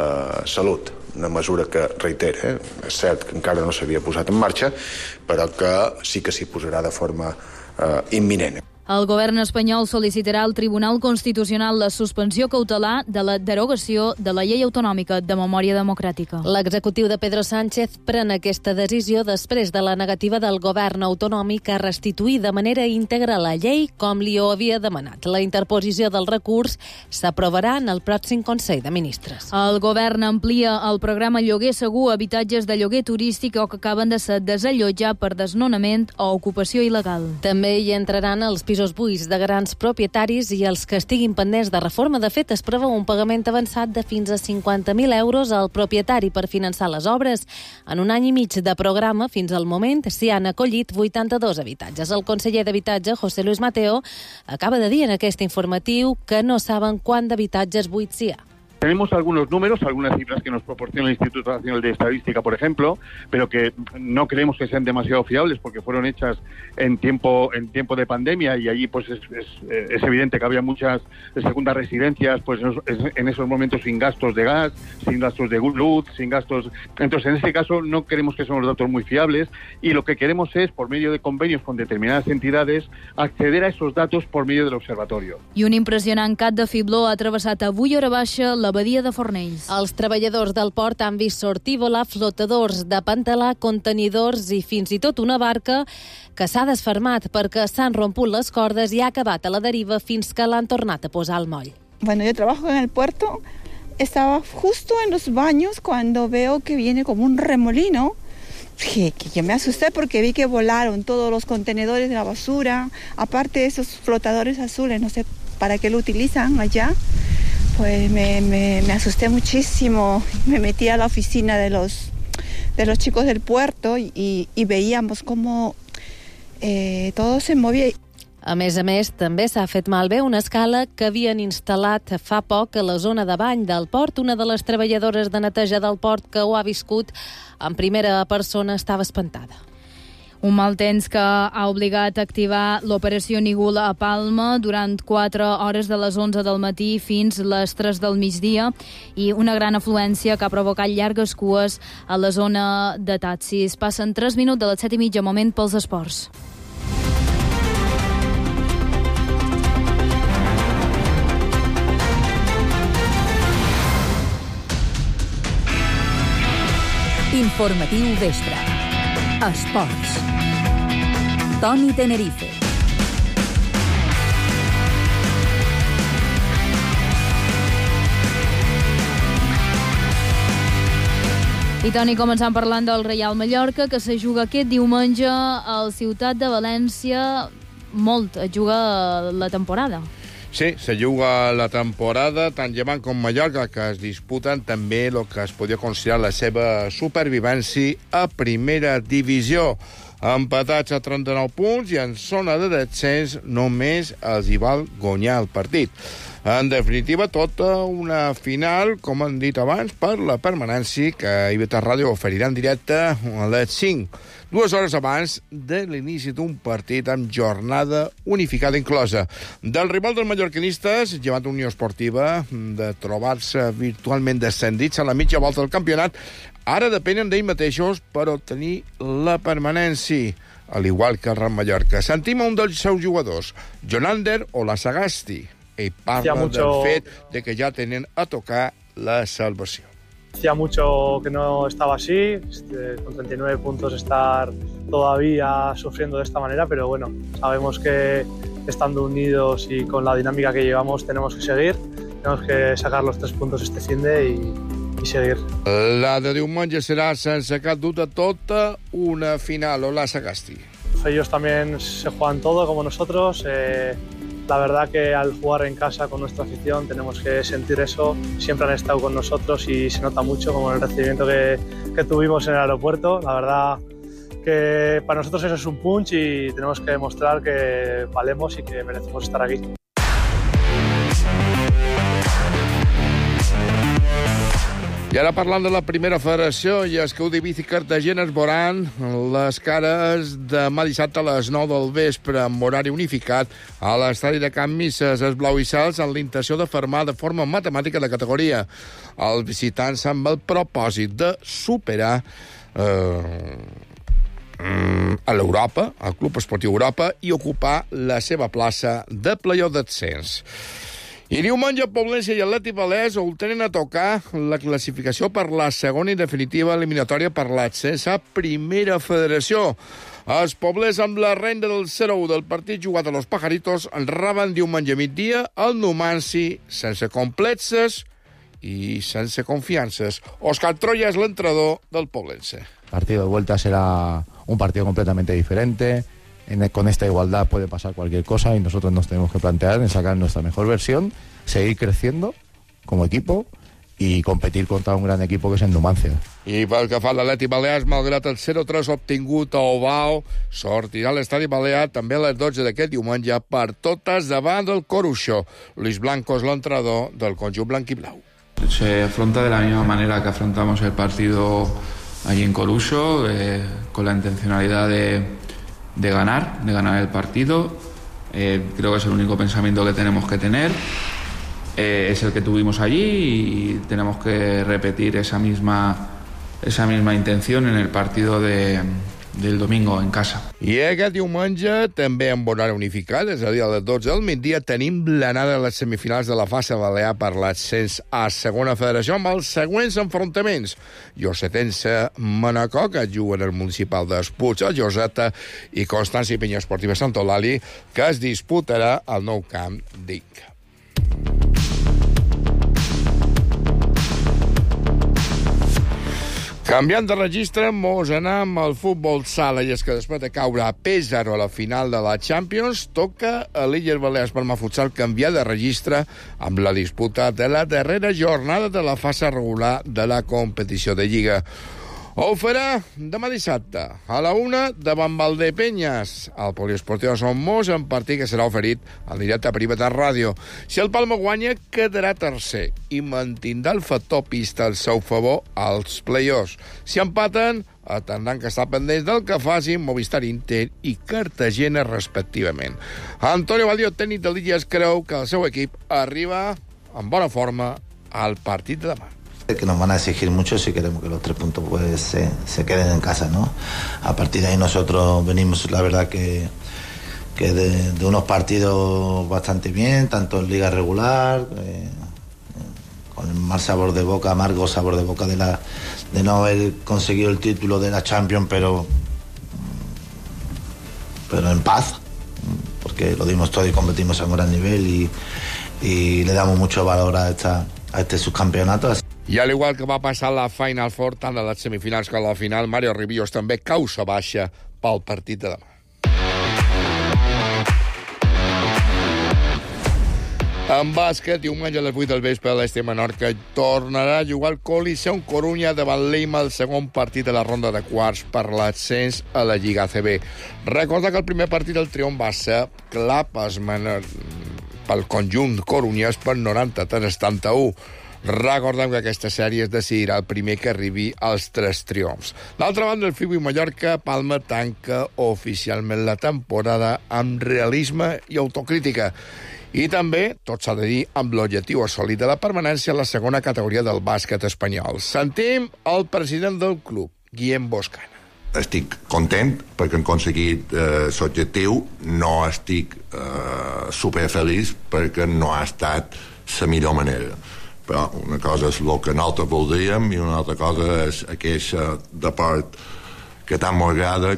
salut. Una mesura que, reitera, és cert que encara no s'havia posat en marxa, però que sí que s'hi posarà de forma imminent. El govern espanyol sol·licitarà al Tribunal Constitucional la suspensió cautelar de la derogació de la llei autonòmica de memòria democràtica. L'executiu de Pedro Sánchez pren aquesta decisió després de la negativa del govern autonòmic a restituir de manera íntegra la llei com li ho havia demanat. La interposició del recurs s'aprovarà en el pròxim Consell de Ministres. El govern amplia el programa Lloguer Segur a habitatges de lloguer turístic o que acaben de ser desallotjats per desnonament o ocupació il·legal. També hi entraran els pisos buits de grans propietaris i els que estiguin pendents de reforma. De fet, es preveu un pagament avançat de fins a 50.000 euros al propietari per finançar les obres. En un any i mig de programa, fins al moment, s'hi han acollit 82 habitatges. El conseller d'Habitatge, José Luis Mateo, acaba de dir en aquest informatiu que no saben quant d'habitatges buits hi ha. Tenemos algunos números, algunas cifras que nos proporciona el Instituto Nacional de Estadística, por ejemplo, pero que no creemos que sean demasiado fiables porque fueron hechas en tiempo de pandemia y allí pues es evidente que había muchas segundas residencias pues en esos momentos sin gastos de gas, sin gastos de luz, sin gastos. Entonces, en este caso no creemos que son los datos muy fiables y lo que queremos es, por medio de convenios con determinadas entidades, acceder a esos datos por medio del observatorio. I un impressionant cat de fibló ha travessat avui hora baixa la badia de Fornells. Els treballadors del port han vist sortir volar flotadors de pantalà, contenidors i fins i tot una barca que s'ha desfermat perquè s'han romput les cordes i ha acabat a la deriva fins que l'han tornat a posar al moll. Bueno, yo trabajo en el puerto, estaba justo en los baños cuando veo que viene como un remolino. Que yo me asusté porque vi que volaron todos los contenedores de la basura, aparte de esos flotadores azules, no sé para qué lo utilizan allá. Pues me asusté muchísimo. Me metí a la oficina de los chicos del puerto y veíamos cómo todo se movía. A més, també s'ha fet malbé una escala que havien instal·lat fa poc a la zona de bany del port. Una de les treballadores de neteja del port que ho ha viscut en primera persona estava espantada. Un mal temps que ha obligat a activar l'operació Nigul a Palma durant 4 hores de les 11 del matí fins les 3 del migdia i una gran afluència que ha provocat llargues cues a la zona de taxis. Passen 3 minuts de les 7:30, moment pels esports. Informatiu vespre. Esports. Toni Tenerife. I, Toni, començant parlant del Reial Mallorca, que se juga aquest diumenge al Ciutat de València. Molt es juga la temporada. Sí, se juga la temporada, tant Llevant com Mallorca, que es disputen també el que es podria considerar la seva supervivència a primera divisió. Empatats a 39 punts i en zona de descens només els hi val guanyar el partit. En definitiva, tota una final, com han dit abans, per la permanència que IB3 Ràdio oferirà en directe a les 5, 2 hores abans de l'inici d'un partit amb jornada unificada inclosa. Del rival dels mallorquinistes, Llevant Unió Esportiva, de trobar-se virtualment descendits a la mitja volta del campionat, ara depenen d'ells mateixos per obtenir la permanència, al igual que el Real Mallorca. Sentim a un dels seus jugadors, Jonander Olasagasti. Ell parla del fet de que ya tienen a tocar la salvación. Hacía mucho que no estaba así, con 39 puntos estar todavía sufriendo de esta manera, pero bueno, sabemos que estando unidos y con la dinámica que llevamos tenemos que seguir, tenemos que sacar los 3 puntos este finde y seguir. La de diumenge serà sense cap dubte tota una final. Hola, Sagasti. Ellos también se juegan todo como nosotros. La verdad que al jugar en casa con nuestra afición tenemos que sentir eso. Siempre han estado con nosotros y se nota mucho, como en el recibimiento que tuvimos en el aeropuerto. La verdad que para nosotros eso es un punch y tenemos que demostrar que valemos y que merecemos estar aquí. I ara parlant de la primera federació, i és que Udivís i Cartagena es veuran les cares demà dissabte a les 9 del vespre amb horari unificat a l'estadi de Can Misses. Els blau-i-sals amb la intenció de formar de forma matemàtica de categoria. Els visitants amb el propòsit de superar a l'Europa, al Club Esportiu Europa, i ocupar la seva plaça de playoff d'ascens. I diumenge, Poblense i Atlètic Balears ho tenen a tocar la classificació per la segona i definitiva eliminatòria per l'ascens a primera federació. Els poblers, amb la renda del 0-1 del partit jugat a Los Pajaritos, reben diumenge migdia el Numanci sense complexes i sense confiances. Òscar Troya és l'entrenador del Poblense. El partido de vuelta será un partido completamente diferente. Con esta igualdad puede pasar cualquier cosa y nosotros nos tenemos que plantear en sacar nuestra mejor versión, seguir creciendo como equipo y competir contra un gran equipo que és el Numancia. I pel que fa a l'Atlètic Balears, malgrat el 0-3 obtingut a Ovao, sortirà a l'Estadi Balear també a les 12 d'aquest diumenge per totes davant del Coruxo. Luis Blanco és l'entrenador del conjunt blanc i blau. Se afronta de la misma manera que afrontamos el partido allí en Coruxo, con la intencionalidad de ganar el partido. Creo que es el único pensamiento que tenemos que tener. Es el que tuvimos allí y tenemos que repetir esa misma intención en el partido del domingo en casa. I aquest diumenge, també amb horari unificat, és a dir, a les 12 del migdia, tenim l'anada a les semifinals de la fase balear per l'ascens a segona federació amb els següents enfrontaments. Llosetense, Manacor, que juguen el municipal d'Espuig, el Lloseta, i Constància i Pinya Esportiva Sant Eulàlia, que es disputarà al nou camp d'Inca. Canviant de registre, mos anem al futbol sala, i és que després de caure a Pésaro a la final de la Champions, toca a l'Illes Balears Palma Futsal canviar de registre amb la disputa de la darrera jornada de la fase regular de la competició de Lliga. Ho farà demà dissabte a la 1 davant Valdepenyes al Poliesportiu de Son Mos, en partit que serà oferit al directe a IB3 Ràdio. Si el Palma guanya, quedarà tercer i mantindrà el factor pista al seu favor als play-offs. Si empaten, atendran que està pendents del que facin Movistar Inter i Cartagena, respectivament. Antonio Badio, tècnic de l'Illes, creu que el seu equip arriba en bona forma al partit de demà. Que nos van a exigir mucho si queremos que los 3 puntos pues se queden en casa, ¿no? A partir de ahí nosotros venimos, la verdad que de unos partidos bastante bien, tanto en liga regular, con el mal sabor de boca, amargo sabor de boca de no haber conseguido el título de la Champions, pero en paz, porque lo dimos todo y competimos a un gran nivel y le damos mucho valor a este subcampeonato. I al igual que va passar la Final Four, tant a les semifinals com a la final, Mario Ribillos també causa baixa pel partit de demà. En bàsquet, diumenge a les 8 del vespre, l'Este Menorca tornarà a jugar al Coliseum Corunya davant l'Eima el segon partit de la ronda de quarts per l'ascens a la Lliga ACB. Recorda que el primer partit del triomf va ser clar pel conjunt corunyès per 93-71. Recordem que aquesta sèrie es decidirà el primer que arribi als 3 triomfs. D'altra banda, el FIBU i Mallorca, Palma tanca oficialment la temporada amb realisme i autocrítica. I també, tot s'ha de dir, amb l'objectiu assolit de la permanència a la segona categoria del bàsquet espanyol. Sentim el president del club, Guillem Boscana. Estic content perquè hem aconseguit l'objectiu. No estic superfeliç perquè no ha estat la millor manera. Però una cosa és el que nosaltres voldríem i una altra cosa és aquesta de part que tant m'agrada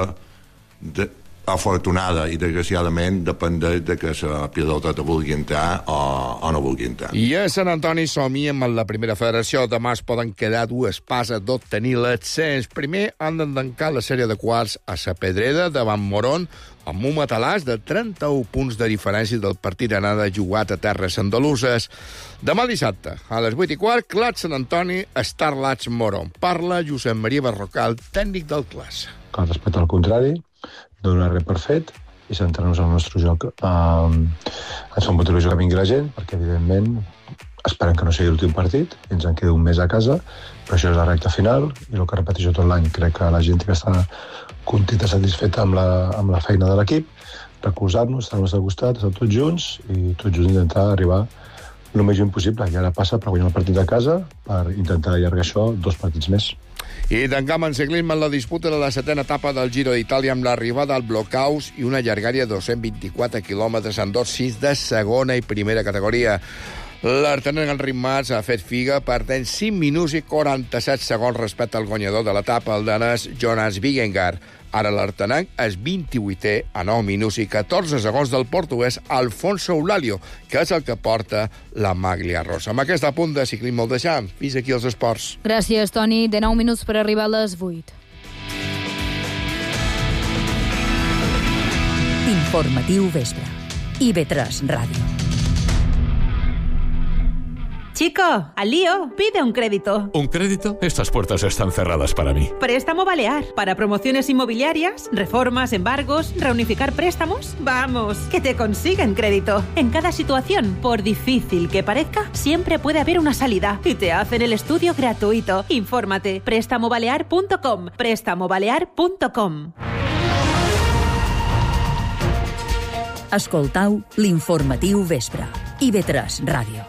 que afortunada i desgraciadament depèn de que la pilota te vulgui entrar o no vulgui entrar. I a Sant Antoni somiem en la primera federació. Demà es poden quedar 2 passes d'obtenir l'ascens. Primer han d'endancar la sèrie de quarts a la Pedrera davant Moron amb un matalàs de 31 punts de diferència del partit d'anada jugat a terres andaluses. Demà dissabte, a les 8:15, Clat Sant Antoni, Starlats Moron. Parla Josep Maria Barrocal, tècnic del Clas. Cal respectar el contrari, no donar res per fet i centrar-nos en el nostre joc. Ens fa molta il·lusió que vingui la gent, perquè evidentment esperem que no sigui l'últim partit, ens en queda un mes a casa, però això és la recta final, i el que repeteixo tot l'any, crec que la gent que està contenta, satisfeta amb la feina de l'equip, recolzar-nos, estar al nostre costat, estar tots junts, i tots junts intentar arribar el més lluny possible. I ara passa per guanyar el partit de casa, per intentar allargar això 2 partits més. I tancam en ciclisme en la disputa de la 7a etapa del Giro d'Itàlia amb l'arribada al Blockhaus i una llargària de 224 quilòmetres en 2-6 de segona i primera categoria. L'artenent Enric Mas ha fet figa perdent 5 minuts i 47 segons respecte al guanyador de l'etapa, el danès Jonas Vingegaard. Ara l'artenenc és 28è a 9 minuts i 14 segons del portuguès Alfonso Eulalio, que és el que porta la maglia rosa. Amb aquest apunt de ciclisme el deixam. Fins aquí els esports. Gràcies, Toni. De 9 minuts per arribar a les 8. Informatiu vespre. IB3 Ràdio. Chico, al lío, pide un crédito. ¿Un crédito? Estas puertas están cerradas para mí. Préstamo Balear. Para promociones inmobiliarias, reformas, embargos, reunificar préstamos. Vamos, que te consiguen crédito. En cada situación, por difícil que parezca, siempre puede haber una salida. Y te hacen el estudio gratuito. Infórmate. Prestamobalear.com. Prestamobalear.com. Escoltau l'informatiu vespre. IB3 Ràdio.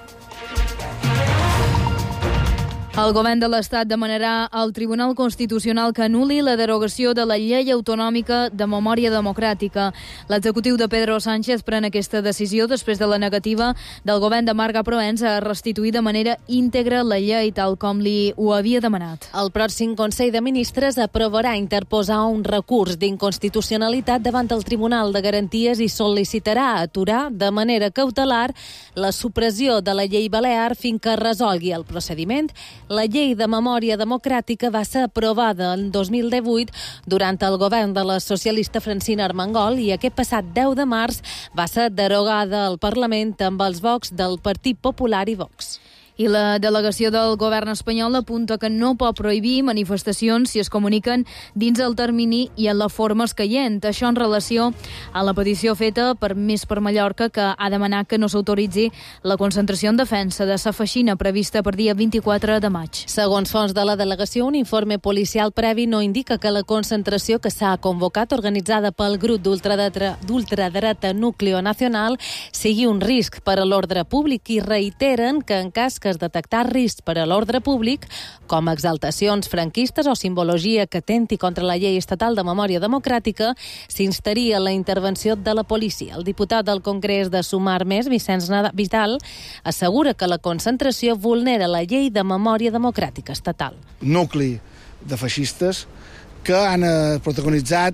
El govern de l'Estat demanarà al Tribunal Constitucional que anul·li la derogació de la Llei Autonòmica de Memòria Democràtica. L'executiu de Pedro Sánchez pren aquesta decisió després de la negativa del govern de Marga Proens a restituir de manera íntegra la llei tal com li ho havia demanat. El pròxim Consell de Ministres aprovarà interposar un recurs d'inconstitucionalitat davant el Tribunal de Garanties i sol·licitarà aturar de manera cautelar la supressió de la llei balear fins que resolgui el procediment. La llei de memòria democràtica va ser aprovada en 2018 durant el govern de la socialista Francina Armengol i aquest passat 10 de març va ser derogada al Parlament amb els vots del Partit Popular i Vox. I la delegació del govern espanyol apunta que no pot prohibir manifestacions si es comuniquen dins el termini i en la forma escaient. Això en relació a la petició feta per Més per Mallorca, que ha demanat que no s'autoritzi la concentració en defensa de sa feixina prevista per dia 24 de maig. Segons fonts de la delegació, un informe policial previ no indica que la concentració que s'ha convocat, organitzada pel grup d'ultradreta Núcleo Nacional, sigui un risc per a l'ordre públic i reiteren que en cas que es detectar riscs per a l'ordre públic, com exaltacions franquistes o simbologia que atenti contra la llei estatal de memòria democràtica, s'instaria la intervenció de la policia. El diputat del Congrés de Sumar Més, Vicenç Vidal, assegura que la concentració vulnera la llei de memòria democràtica estatal. Nucli de feixistes que han protagonitzat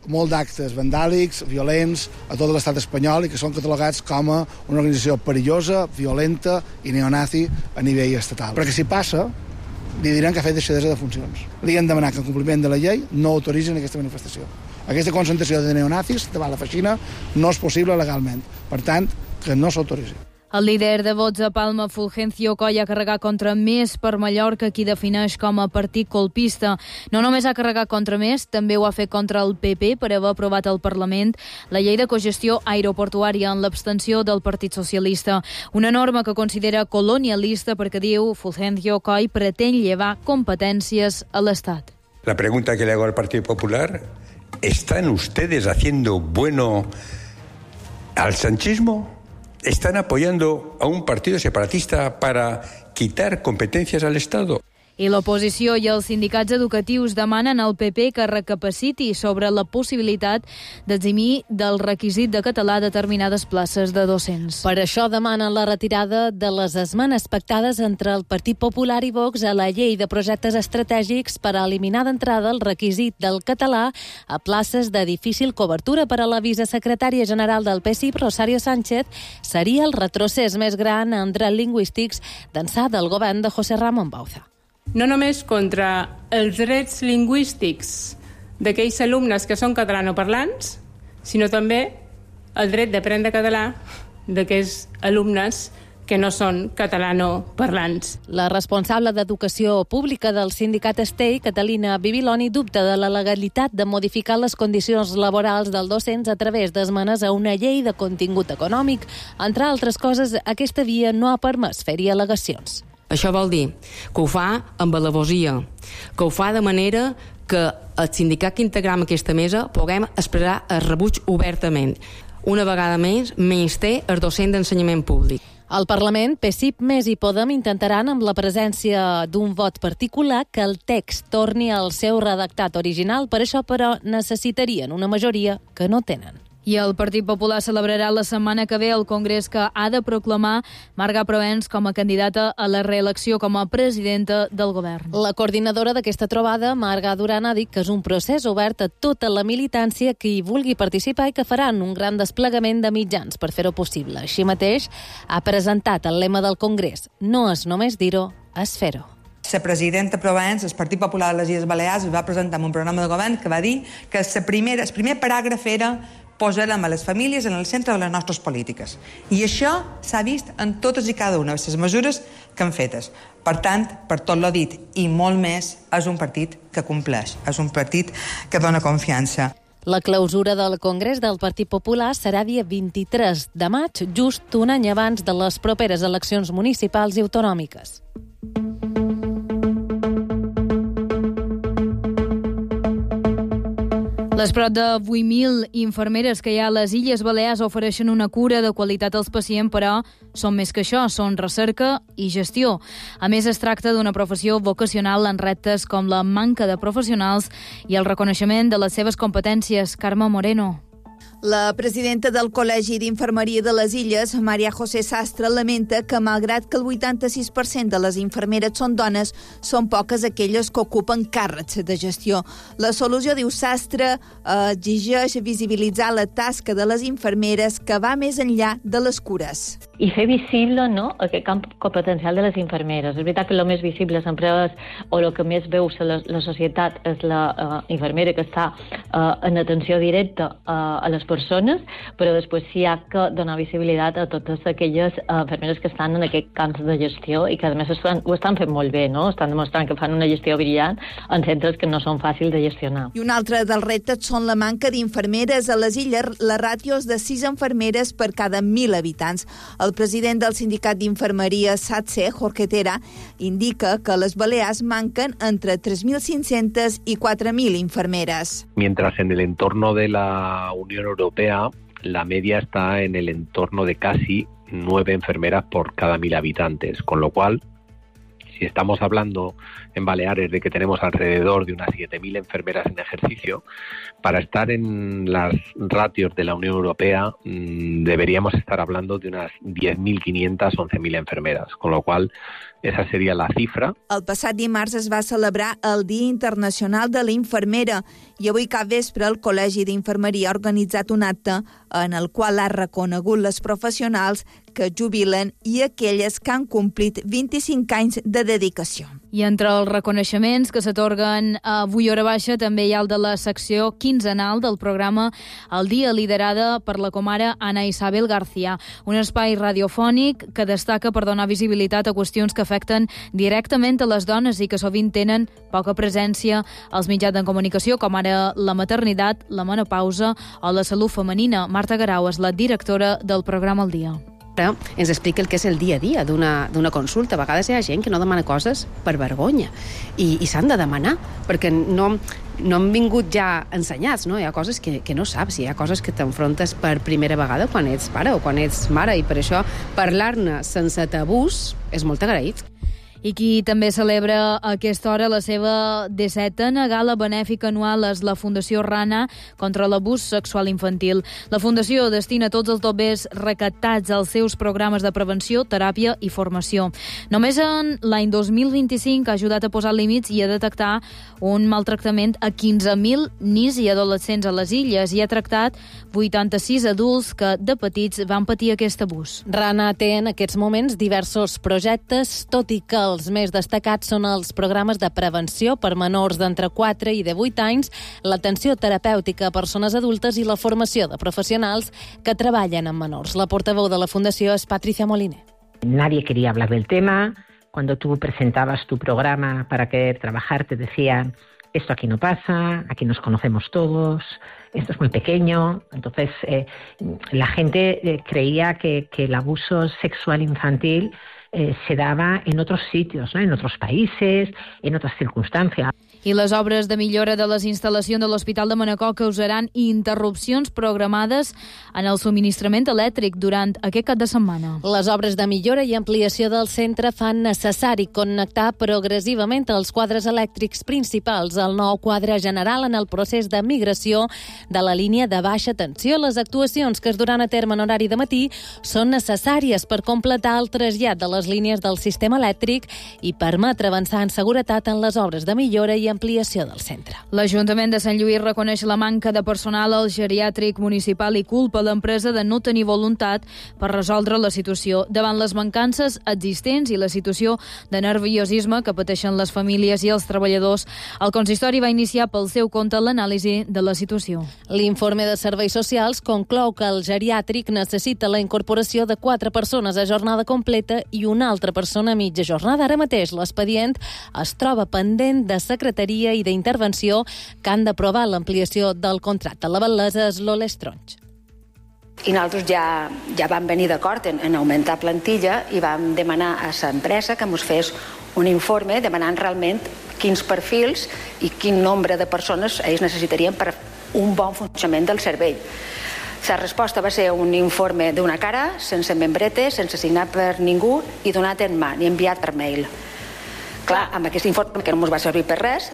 molt d'actes vandàlics, violents, a tot l'estat espanyol i que són catalogats com a una organització perillosa, violenta i neonazi a nivell estatal. Perquè si passa, li diran que ha fet deixadesa de funcions. Li han demanat que en compliment de la llei no autoritzen aquesta manifestació. Aquesta concentració de neonazis davant la feixina no és possible legalment. Per tant, que no s'autoritzi. El líder de Vots a Palma, Fulgencio Coll, ha carregat contra Més per Mallorca, qui defineix com a partit colpista. No només ha carregat contra Més, també ho ha fet contra el PP per haver aprovat al Parlament la llei de cogestió aeroportuària en l'abstenció del Partit Socialista. Una norma que considera colonialista perquè, diu Fulgencio Coll, pretén llevar competències a l'Estat. La pregunta que le hago al Partido Popular, ¿están ustedes haciendo bueno al sanchismo? ¿Están apoyando a un partido separatista para quitar competencias al Estado? I l'oposició i els sindicats educatius demanen al PP que recapaciti sobre la possibilitat d'eximir del requisit de català determinades places de docents. Per això demanen la retirada de les esmenes pactades entre el Partit Popular i Vox a la llei de projectes estratègics per a eliminar d'entrada el requisit del català a places de difícil cobertura. Per a la vicesecretària general del PSIP, Rosario Sánchez, seria el retrocés més gran en drets lingüístics d'ençà del govern de José Ramón Bauza. No només contra els drets lingüístics d'aquells alumnes que són catalanoparlants, sinó també el dret d'aprendre català d'aquells alumnes que no són catalanoparlants. La responsable d'Educació Pública del sindicat Estei, Catalina Bibiloni, dubta de la legalitat de modificar les condicions laborals dels docents a través d'esmenes a una llei de contingut econòmic. Entre altres coses, aquesta via no ha permès fer-hi al·legacions. Això vol dir que ho fa amb alabosia, que ho fa de manera que el sindicat que integram aquesta mesa puguem expressar el rebuig obertament. Una vegada més, menysté el docent d'ensenyament públic. Al Parlament, PSIP, Més i Podem intentaran, amb la presència d'un vot particular, que el text torni al seu redactat original. Per això, però, necessitarien una majoria que no tenen. I el Partit Popular celebrarà la setmana que ve el Congrés que ha de proclamar Marga Proens com a candidata a la reelecció com a presidenta del govern. La coordinadora d'aquesta trobada, Marga Duran, ha dit que és un procés obert a tota la militància que hi vulgui participar i que faran un gran desplegament de mitjans per fer-ho possible. Així mateix, ha presentat el lema del Congrés: no és només dir-ho, és fer-ho. La presidenta Proens, el Partit Popular de les Illes Balears, va presentar un programa de govern que va dir que el primer paràgraf era posarem a les famílies en el centre de les nostres polítiques. I això s'ha vist en totes i cada una de les mesures que han fetes. Per tant, per tot lo dit i molt més, és un partit que compleix, és un partit que dona confiança. La clausura del Congrés del Partit Popular serà dia 23 de maig, just un any abans de les properes eleccions municipals i autonòmiques. Les prop de 8.000 infermeres que hi ha a les Illes Balears ofereixen una cura de qualitat als pacients, però són més que això, són recerca i gestió. A més, es tracta d'una professió vocacional en reptes com la manca de professionals i el reconeixement de les seves competències. Carme Moreno. La presidenta del Col·legi d'Infermeria de les Illes, Maria José Sastre, lamenta que, malgrat que el 86% de les infermeres són dones, són poques aquelles que ocupen càrrecs de gestió. La solució, diu Sastre, exigeix visibilitzar la tasca de les infermeres que va més enllà de les cures. I fer visible, no?, aquest camp competencial de les infermeres. És veritat que el més visible sempre és, o el que més veu la societat és la infermera que està en atenció directa a les persones, però després sí ha que donar visibilitat a totes aquelles infermeres que estan en aquest camp de gestió i que a més ho estan fent molt bé, no? Estan demostrant que fan una gestió brillant en centres que no són fàcils de gestionar. I un altre dels reptes són la manca d'infermeres. A les Illes, la ràtio és de 6 infermeres per cada 1.000 habitants. El president del sindicat d'infermeria SATSE, Jorge Tera, indica que a les Balears manquen entre 3.500 y 4.000 enfermeras. Mientras en el entorno de la Unión Europea la media está en el entorno de casi 9 enfermeras por cada 1.000 habitantes, con lo cual, si estamos hablando en Baleares de que tenemos alrededor de unas 7.000 enfermeras en ejercicio, para estar en las ratios de la Unión Europea deberíamos estar hablando de unas 10.500, 11.000 enfermeras, con lo cual Esa sería la cifra. El passat dimarts es va celebrar el Dia Internacional de la Infermera i avui cap vespre el Col·legi d'Infermeria ha organitzat un acte en el qual ha reconegut les professionals que jubilen i aquelles que han complit 25 anys de dedicació. I entre els reconeixements que s'atorguen avui hora baixa també hi ha el de la secció quinzenal del programa El Dia, liderada per la comare Ana Isabel García, un espai radiofònic que destaca per donar visibilitat a qüestions que afecten directament a les dones i que sovint tenen poca presència als mitjans de comunicació, com ara la maternitat, la menopausa o la salut femenina. Marta Garau és la directora del programa El Dia. Ens explica el que és el dia a dia d'una consulta. A vegades hi ha gent que no demana coses per vergonya i s'han de demanar perquè no han vingut ja ensenyats, no? Hi ha coses que no saps, hi ha coses que t'enfrontes per primera vegada quan ets pare o quan ets mare, i per això parlar-ne sense tabús és molt agraït. I qui també celebra a aquesta hora la seva 17a gala benèfica anual és la Fundació Rana contra l'abús sexual infantil. La Fundació destina tots els doblers recaptats als seus programes de prevenció, teràpia i formació. Només en l'any 2025 ha ajudat a posar límits i a detectar un maltractament a 15.000 nins i adolescents a les illes i ha tractat 86 adults que de petits van patir aquest abús. Rana té en aquests moments diversos projectes, tot i que els més destacats són els programes de prevenció per menors d'entre 4 i de 8 anys, l'atenció terapèutica a persones adultes i la formació de professionals que treballen amb menors. La portaveu de la Fundació és Patricia Moliner. Nadie quería hablar del tema. Cuando tú presentabas tu programa para querer trabajar, te decían, esto aquí no pasa, aquí nos conocemos todos, esto es muy pequeño. Entonces, la gente creía que el abuso sexual infantil se daba en otros sitios, ¿no? En otros países, en otras circunstancias. I les obres de millora de les instal·lacions de l'Hospital de Manacor causaran interrupcions programades en el subministrament elèctric durant aquest cap de setmana. Les obres de millora i ampliació del centre fan necessari connectar progressivament els quadres elèctrics principals al nou quadre general en el procés de migració de la línia de baixa tensió. Les actuacions que es duran a terme en horari de matí són necessàries per completar el trasllat de les línies del sistema elèctric i permetre avançar en seguretat en les obres de millora i ampliació del centre. L'Ajuntament de Sant Lluís reconeix la manca de personal al geriàtric municipal i culpa l'empresa de no tenir voluntat per resoldre la situació. Davant les mancances existents i la situació de nerviosisme que pateixen les famílies i els treballadors, el consistori va iniciar pel seu compte l'anàlisi de la situació. L'informe de Serveis Socials conclou que el geriàtric necessita la incorporació de 4 persones a jornada completa i una altra persona a mitja jornada. Ara mateix l'expedient es troba pendent de secretaria i d'intervenció que han d'aprovar l'ampliació del contracte. La batllessa és Lola Estronys. I nosaltres ja vam venir d'acord en augmentar plantilla i vam demanar a l'empresa que ens fes un informe demanant realment quins perfils i quin nombre de persones ells necessitarien per un bon funcionament del servei. La resposta va ser un informe d'una cara, sense membrete, sense signar per ningú i donat en mà, ni enviat per mail. Clar, amb aquest informe que no ens va servir per res.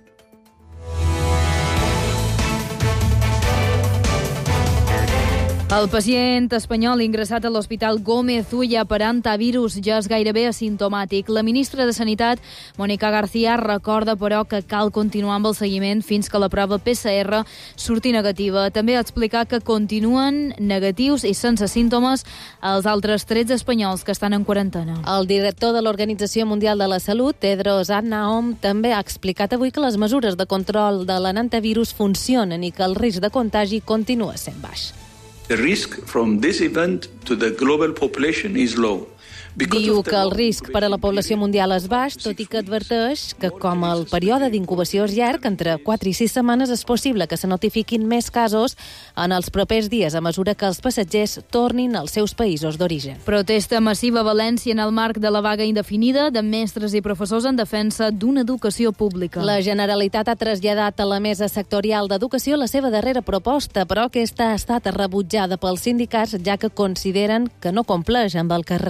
El pacient espanyol ingressat a l'Hospital Gómez Ulla per antivirus ja és gairebé asimptomàtic. La ministra de Sanitat, Mónica García, recorda, però, que cal continuar amb el seguiment fins que la prova PCR surti negativa. També ha explicat que continuen negatius i sense símptomes els altres 13 espanyols que estan en quarantena. El director de l'Organització Mundial de la Salut, Tedros Adhanom, també ha explicat avui que les mesures de control de l'antivirus funcionen i que el risc de contagi continua sent baix. The risk from this event to the global population is low. Diu que el risc per a la població mundial és baix, tot i que adverteix que com el període d'incubació és llarg, entre 4 i 6 setmanes és possible que se notifiquin més casos en els propers dies a mesura que els passatgers tornin als seus països d'origen. Protesta massiva a València en el marc de la vaga indefinida de mestres i professors en defensa d'una educació pública. La Generalitat ha traslladat a la Mesa Sectorial d'Educació la seva darrera proposta, però aquesta ha estat rebutjada pels sindicats, ja que consideren que no compleix amb el que reivindica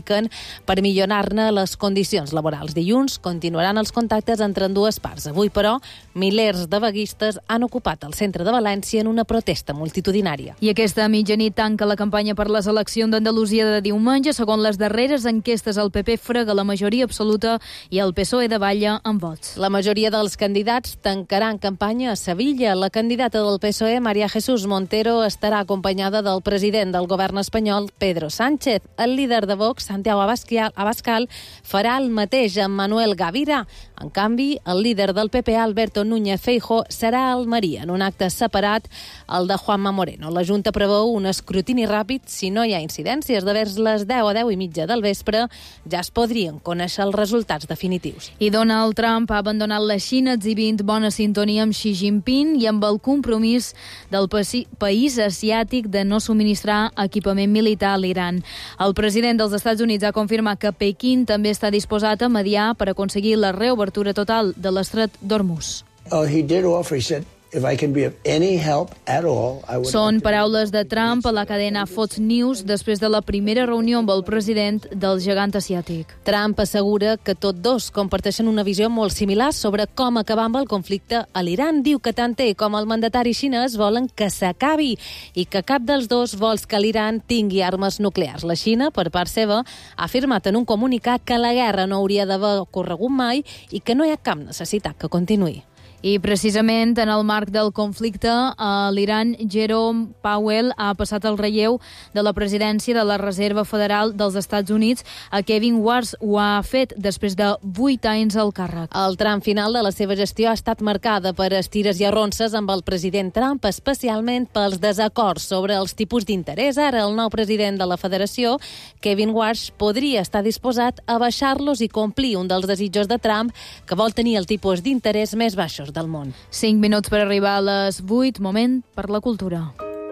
impliquen per millorar-ne les condicions laborals. Dilluns continuaran els contactes entre dues parts. Avui, però, milers de vaguistes han ocupat el centre de València en una protesta multitudinària. I aquesta mitjanit tanca la campanya per les eleccions d'Andalusia de diumenge. Segons les darreres enquestes, el PP frega la majoria absoluta i el PSOE davalla en vots. La majoria dels candidats tancaran campanya a Sevilla. La candidata del PSOE, María Jesús Montero, estarà acompanyada del president del govern espanyol, Pedro Sánchez. El líder de Vox, Santiago Abascal, farà el mateix amb Manuel Gavira. En canvi, el líder del PP, Alberto Núñez Feijóo, serà a Almeria en un acte separat al de Juanma Moreno. La Junta preveu un escrutini ràpid. Si no hi ha incidències de vers les 10 o 10 i mitja del vespre, ja es podrien conèixer els resultats definitius. I Donald Trump ha abandonat la Xina exhibint bona sintonia amb Xi Jinping i amb el compromís del país asiàtic de no subministrar equipament militar a l'Iran. El president dels Estats Units ha confirmat que Pequín també està disposat a mediar per aconseguir la reobertura total de l'estret d'Hormuz. He did offer, he said, if I can be of any help at all, I would. Són paraules de Trump a la cadena Fox News després de la primera reunió amb el president del gegant asiàtic. Trump assegura que tots dos comparteixen una visió molt similar sobre com acabar amb el conflicte a l'Iran. Diu que tant ell com el mandatari xinès volen que s'acabi i que cap dels dos vol que l'Iran tingui armes nuclears. La Xina, per part seva, ha afirmat en un comunicat que la guerra no hauria d'haver ocorregut mai i que no hi ha cap necessitat que continuï. I precisament en el marc del conflicte, a l'Iran, Jerome Powell ha passat el relleu de la presidència de la Reserva Federal dels Estats Units a Kevin Warsh. Ho ha fet després de 8 anys al càrrec. El tram final de la seva gestió ha estat marcada per estires i arronses amb el president Trump, especialment pels desacords sobre els tipus d'interès. Ara, el nou president de la Federació, Kevin Warsh, podria estar disposat a baixar-los i complir un dels desitjos de Trump, que vol tenir el tipus d'interès més baixos del món. 5 minuts per arribar a les 8, moment per la cultura.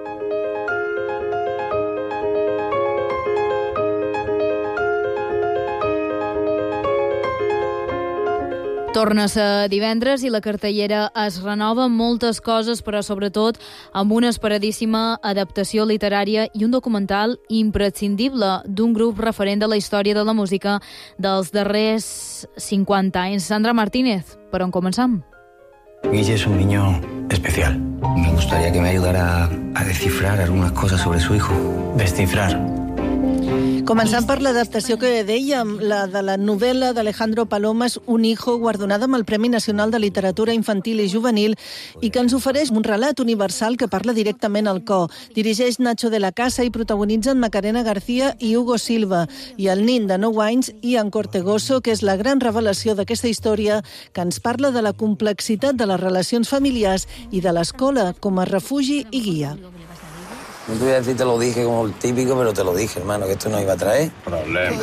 Torna a ser divendres i la cartellera es renova amb moltes coses, però sobretot amb una esperadíssima adaptació literària i un documental imprescindible d'un grup referent de la història de la música dels darrers 50 anys. Sandra Martínez, per on començam? Guille es un niño especial. Me gustaría que me ayudara a descifrar algunas cosas sobre su hijo. Descifrar. Començant per l'adaptació que dèiem, la de la novel·la d'Alejandro Palomas, Un hijo, guardonada amb el Premi Nacional de Literatura Infantil i Juvenil, i que ens ofereix un relat universal que parla directament al cor. Dirigeix Nacho de la Casa i protagonitzen Macarena García i Hugo Silva, i el nin de 9 anys, Ian Cortegoso, que és la gran revelació d'aquesta història, que ens parla de la complexitat de les relacions familiars i de l'escola com a refugi i guia. No te voy a decir te lo dije como el típico, pero te lo dije, hermano, que esto no iba a traer problemas.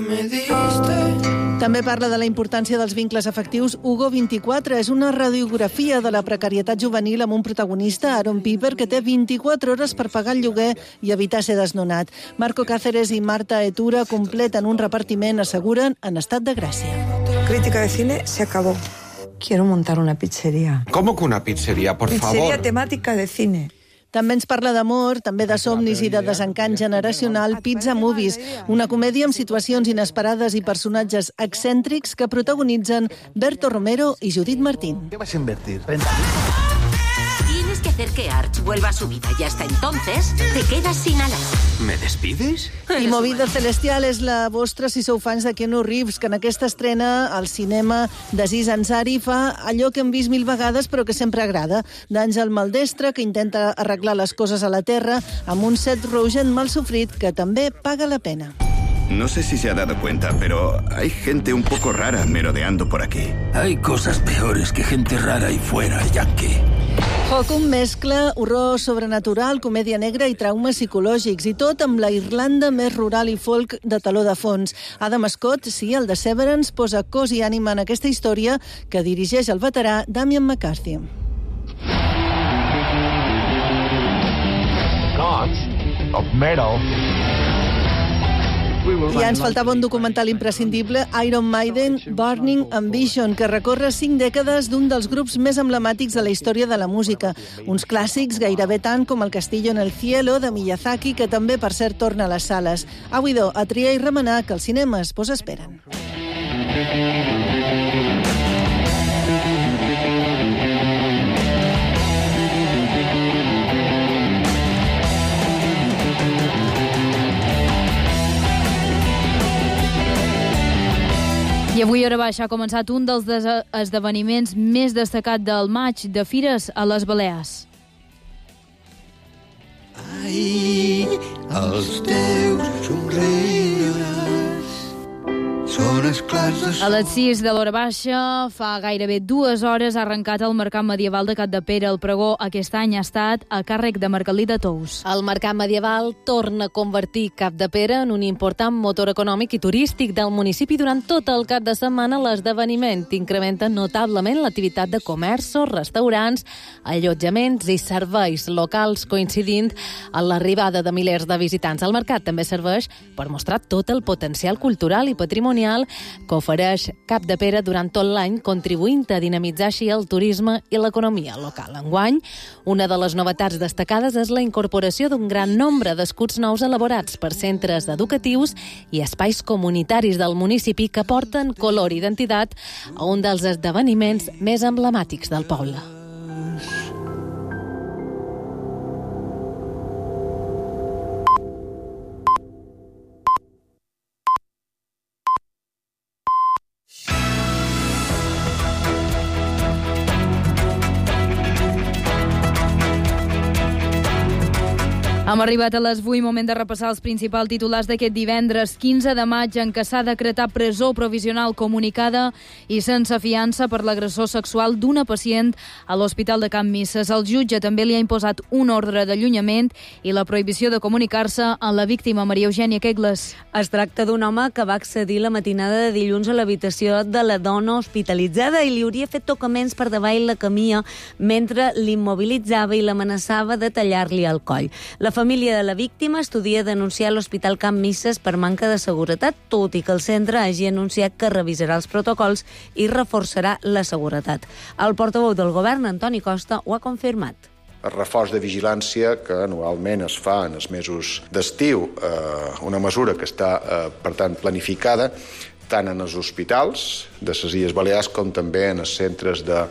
També parla de la importància dels vincles afectius. Hugo 24 és una radiografia de la precarietat juvenil amb un protagonista, Aaron Piper, que té 24 hores per pagar el lloguer i evitar ser desnonat. Marco Cáceres i Marta Etura completen un repartiment, asseguren, en estat de gràcia. Crítica de cine se acabó. Quiero montar una pizzería. ¿Cómo que una pizzería, por favor? Pizzería temática de cine. També ens parla d'amor, també de somnis i de desencant generacional, Pizza Movies, una comèdia amb situacions inesperades i personatges excèntrics que protagonitzen Berto Romero i Judith Martín. ¿Qué vas a invertir? ¿30.000? Tienes que hacer que Arch vuelva a su vida y hasta entonces te quedas sin alas. ¿Me despides? I Movida Celestial és la vostra si sou fans de Keanu Reeves, que en aquesta estrena al cinema d'Aziz Ansari fa allò que hem vist 1000 vegades però que sempre agrada, d'Àngel Maldestre, que intenta arreglar les coses a la Terra, amb un Seth Rogen mal sofrit que també paga la pena. No sé si se ha dado cuenta, pero hay gente un poco rara merodeando por aquí. Hay cosas peores que gente rara ahí fuera, Yankee. Hocum mescla horror sobrenatural, comèdia negra i traumes psicològics, i tot amb la Irlanda més rural i folk de taló de fons. Adam Scott, sí, el de Severance, posa cos i ànima en aquesta història que dirigeix el veterà Damian McCarthy. Gods of metal. We I ens faltava un documental imprescindible, Iron Maiden, Burning Ambition, que recorre 5 dècades d'un dels grups més emblemàtics de la història de la música. Uns clàssics gairebé tant com El Castillo en el Cielo, de Miyazaki, que també, per cert, torna a les sales. A Buidó, a triar i remenar, que els cinemes esperen. I avui a Hora Baixa ha començat un dels esdeveniments més destacats del maig de fires a les Balears. Ai, els teus somriures són esclars de sol. A les 6 de l'Hora Baixa, fa gairebé 2 hores, ha arrencat el Mercat Medieval de Capdepera. El pregó aquest any ha estat a càrrec de Margalí de Tous. El Mercat Medieval torna a convertir Capdepera en un important motor econòmic i turístic del municipi. Durant tot el cap de setmana, l'esdeveniment incrementa notablement l'activitat de comerços, restaurants, allotjaments i serveis locals, coincidint amb l'arribada de milers de visitants. El mercat també serveix per mostrar tot el potencial cultural i patrimonial que ofereix Capdepera durant tot l'any, contribuint a dinamitzar així el turisme i l'economia local. Enguany, una de les novetats destacades és la incorporació d'un gran nombre d'escuts nous elaborats per centres educatius i espais comunitaris del municipi que porten color i identitat a un dels esdeveniments més emblemàtics del poble. Hem arribat a les 8, moment de repassar els principals titulars d'aquest divendres 15 de maig, en què s'ha decretat presó provisional comunicada i sense fiança per l'agressor sexual d'una pacient a l'Hospital de Can Misses. El jutge també li ha imposat un ordre d'allunyament i la prohibició de comunicar-se amb la víctima, Maria Eugènia Quegles. Es tracta d'un home que va accedir la matinada de dilluns a l'habitació de la dona hospitalitzada i li hauria fet tocaments per davall la camilla mentre l'immobilitzava i l'amenaçava de tallar-li el coll. La família de la víctima estudia denunciar l'Hospital Can Misses per manca de seguretat, tot i que el centre hagi anunciat que revisarà els protocols i reforçarà la seguretat. El portaveu del govern, Antoni Costa, ho ha confirmat. El reforç de vigilància que anualment es fa en els mesos d'estiu, una mesura que està, per tant, planificada tant en els hospitals de les Illes Balears com també en els centres de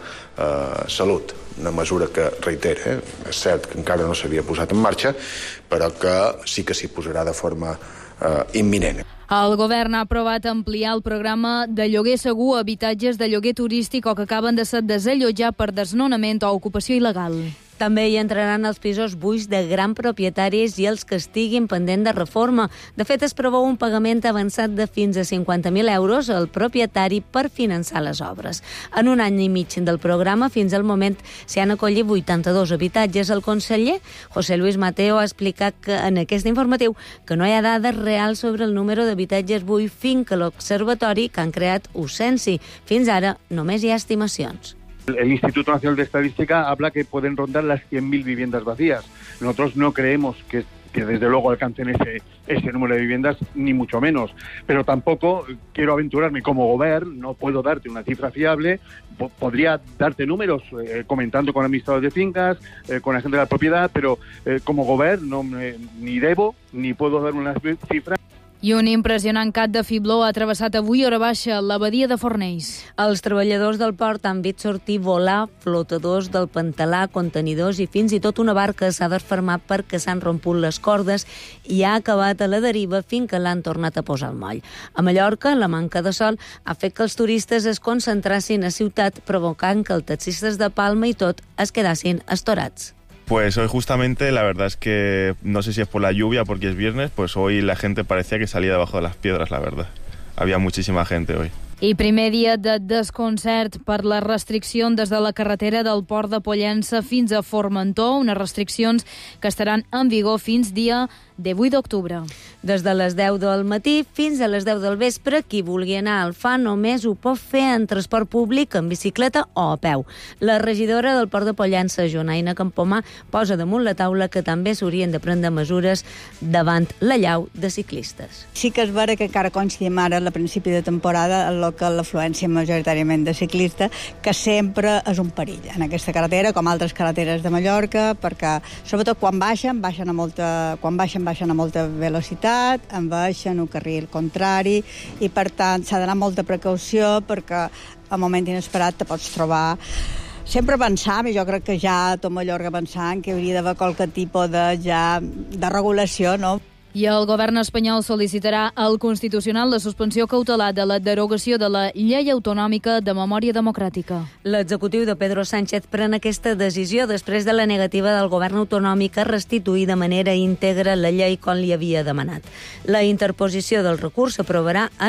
salut. Una mesura que, reitera, és cert que encara no s'havia posat en marxa, però que sí que s'hi posarà de forma imminent. El govern ha aprovat ampliar el programa de lloguer segur a habitatges de lloguer turístic o que acaben de ser desallotjats per desnonament o ocupació il·legal. També hi entraran els pisos buits de grans propietaris i els que estiguin pendent de reforma. De fet, es preveu un pagament avançat de fins a 50.000 euros al propietari per finançar les obres. En un any i mig del programa, fins al moment, s'hi han acollit 82 habitatges. El conseller José Luis Mateo ha explicat que en aquest informatiu que no hi ha dades reals sobre el número d'habitatges buits fins que l'observatori que han creat ho censi. Fins ara només hi ha estimacions. El Instituto Nacional de Estadística habla que pueden rondar las 100.000 viviendas vacías. Nosotros no creemos que desde luego alcancen ese número de viviendas, ni mucho menos. Pero tampoco quiero aventurarme como gobierno, no puedo darte una cifra fiable. Podría darte números comentando con administradores de fincas, con la gente de la propiedad, pero como gobierno ni debo ni puedo dar una cifra. I un impressionant cat de fibló ha travessat avui hora baixa la badia de Fornells. Els treballadors del port han vist sortir volar flotadors del pantalà, contenidors i fins i tot una barca s'ha desfermat perquè s'han romput les cordes i ha acabat a la deriva fins que l'han tornat a posar al moll. A Mallorca, la manca de sol ha fet que els turistes es concentrassin a ciutat, provocant que els taxistes de Palma i tot es quedassin estorats. Pues hoy justamente, la verdad es que no sé si es por la lluvia, porque es viernes, pues hoy la gente parecía que salía debajo de las piedras, la verdad. Había muchísima gente hoy. I primer dia de desconcert per les restriccions des de la carretera del Port de Pollença fins a Formentor, unes restriccions que estaran en vigor fins dia 18 d'octubre. Des de les 10 del matí fins a les 10 del vespre, qui vulgui anar al FA només ho pot fer en transport públic, en bicicleta o a peu. La regidora del Port de Pollença, Jonaina Campomà, posa damunt la taula que també s'haurien de prendre mesures davant la llau de ciclistes. Sí que és vera que encara coincidim ara a principi de temporada en el que l'afluència majoritàriament de ciclistes, que sempre és un perill en aquesta carretera, com altres carreteres de Mallorca, perquè sobretot quan baixen a molta velocitat, envaeixen un carril contrari i per tant s'ha d'anar amb molta precaució perquè a un moment inesperat te pots trobar. Sempre pensàvem, i jo crec que ja tot Mallorca pensant que hauria d'haver qualque tipus de regulació, no? I el govern espanyol sol·licitarà al Constitucional la suspensió cautelar de la derogació de la llei autonòmica de memòria democràtica. L'executiu de Pedro Sánchez pren aquesta decisió després de la negativa del govern autonòmic a restituir de manera íntegra la llei com li havia demanat. La interposició del recurs s'aprovarà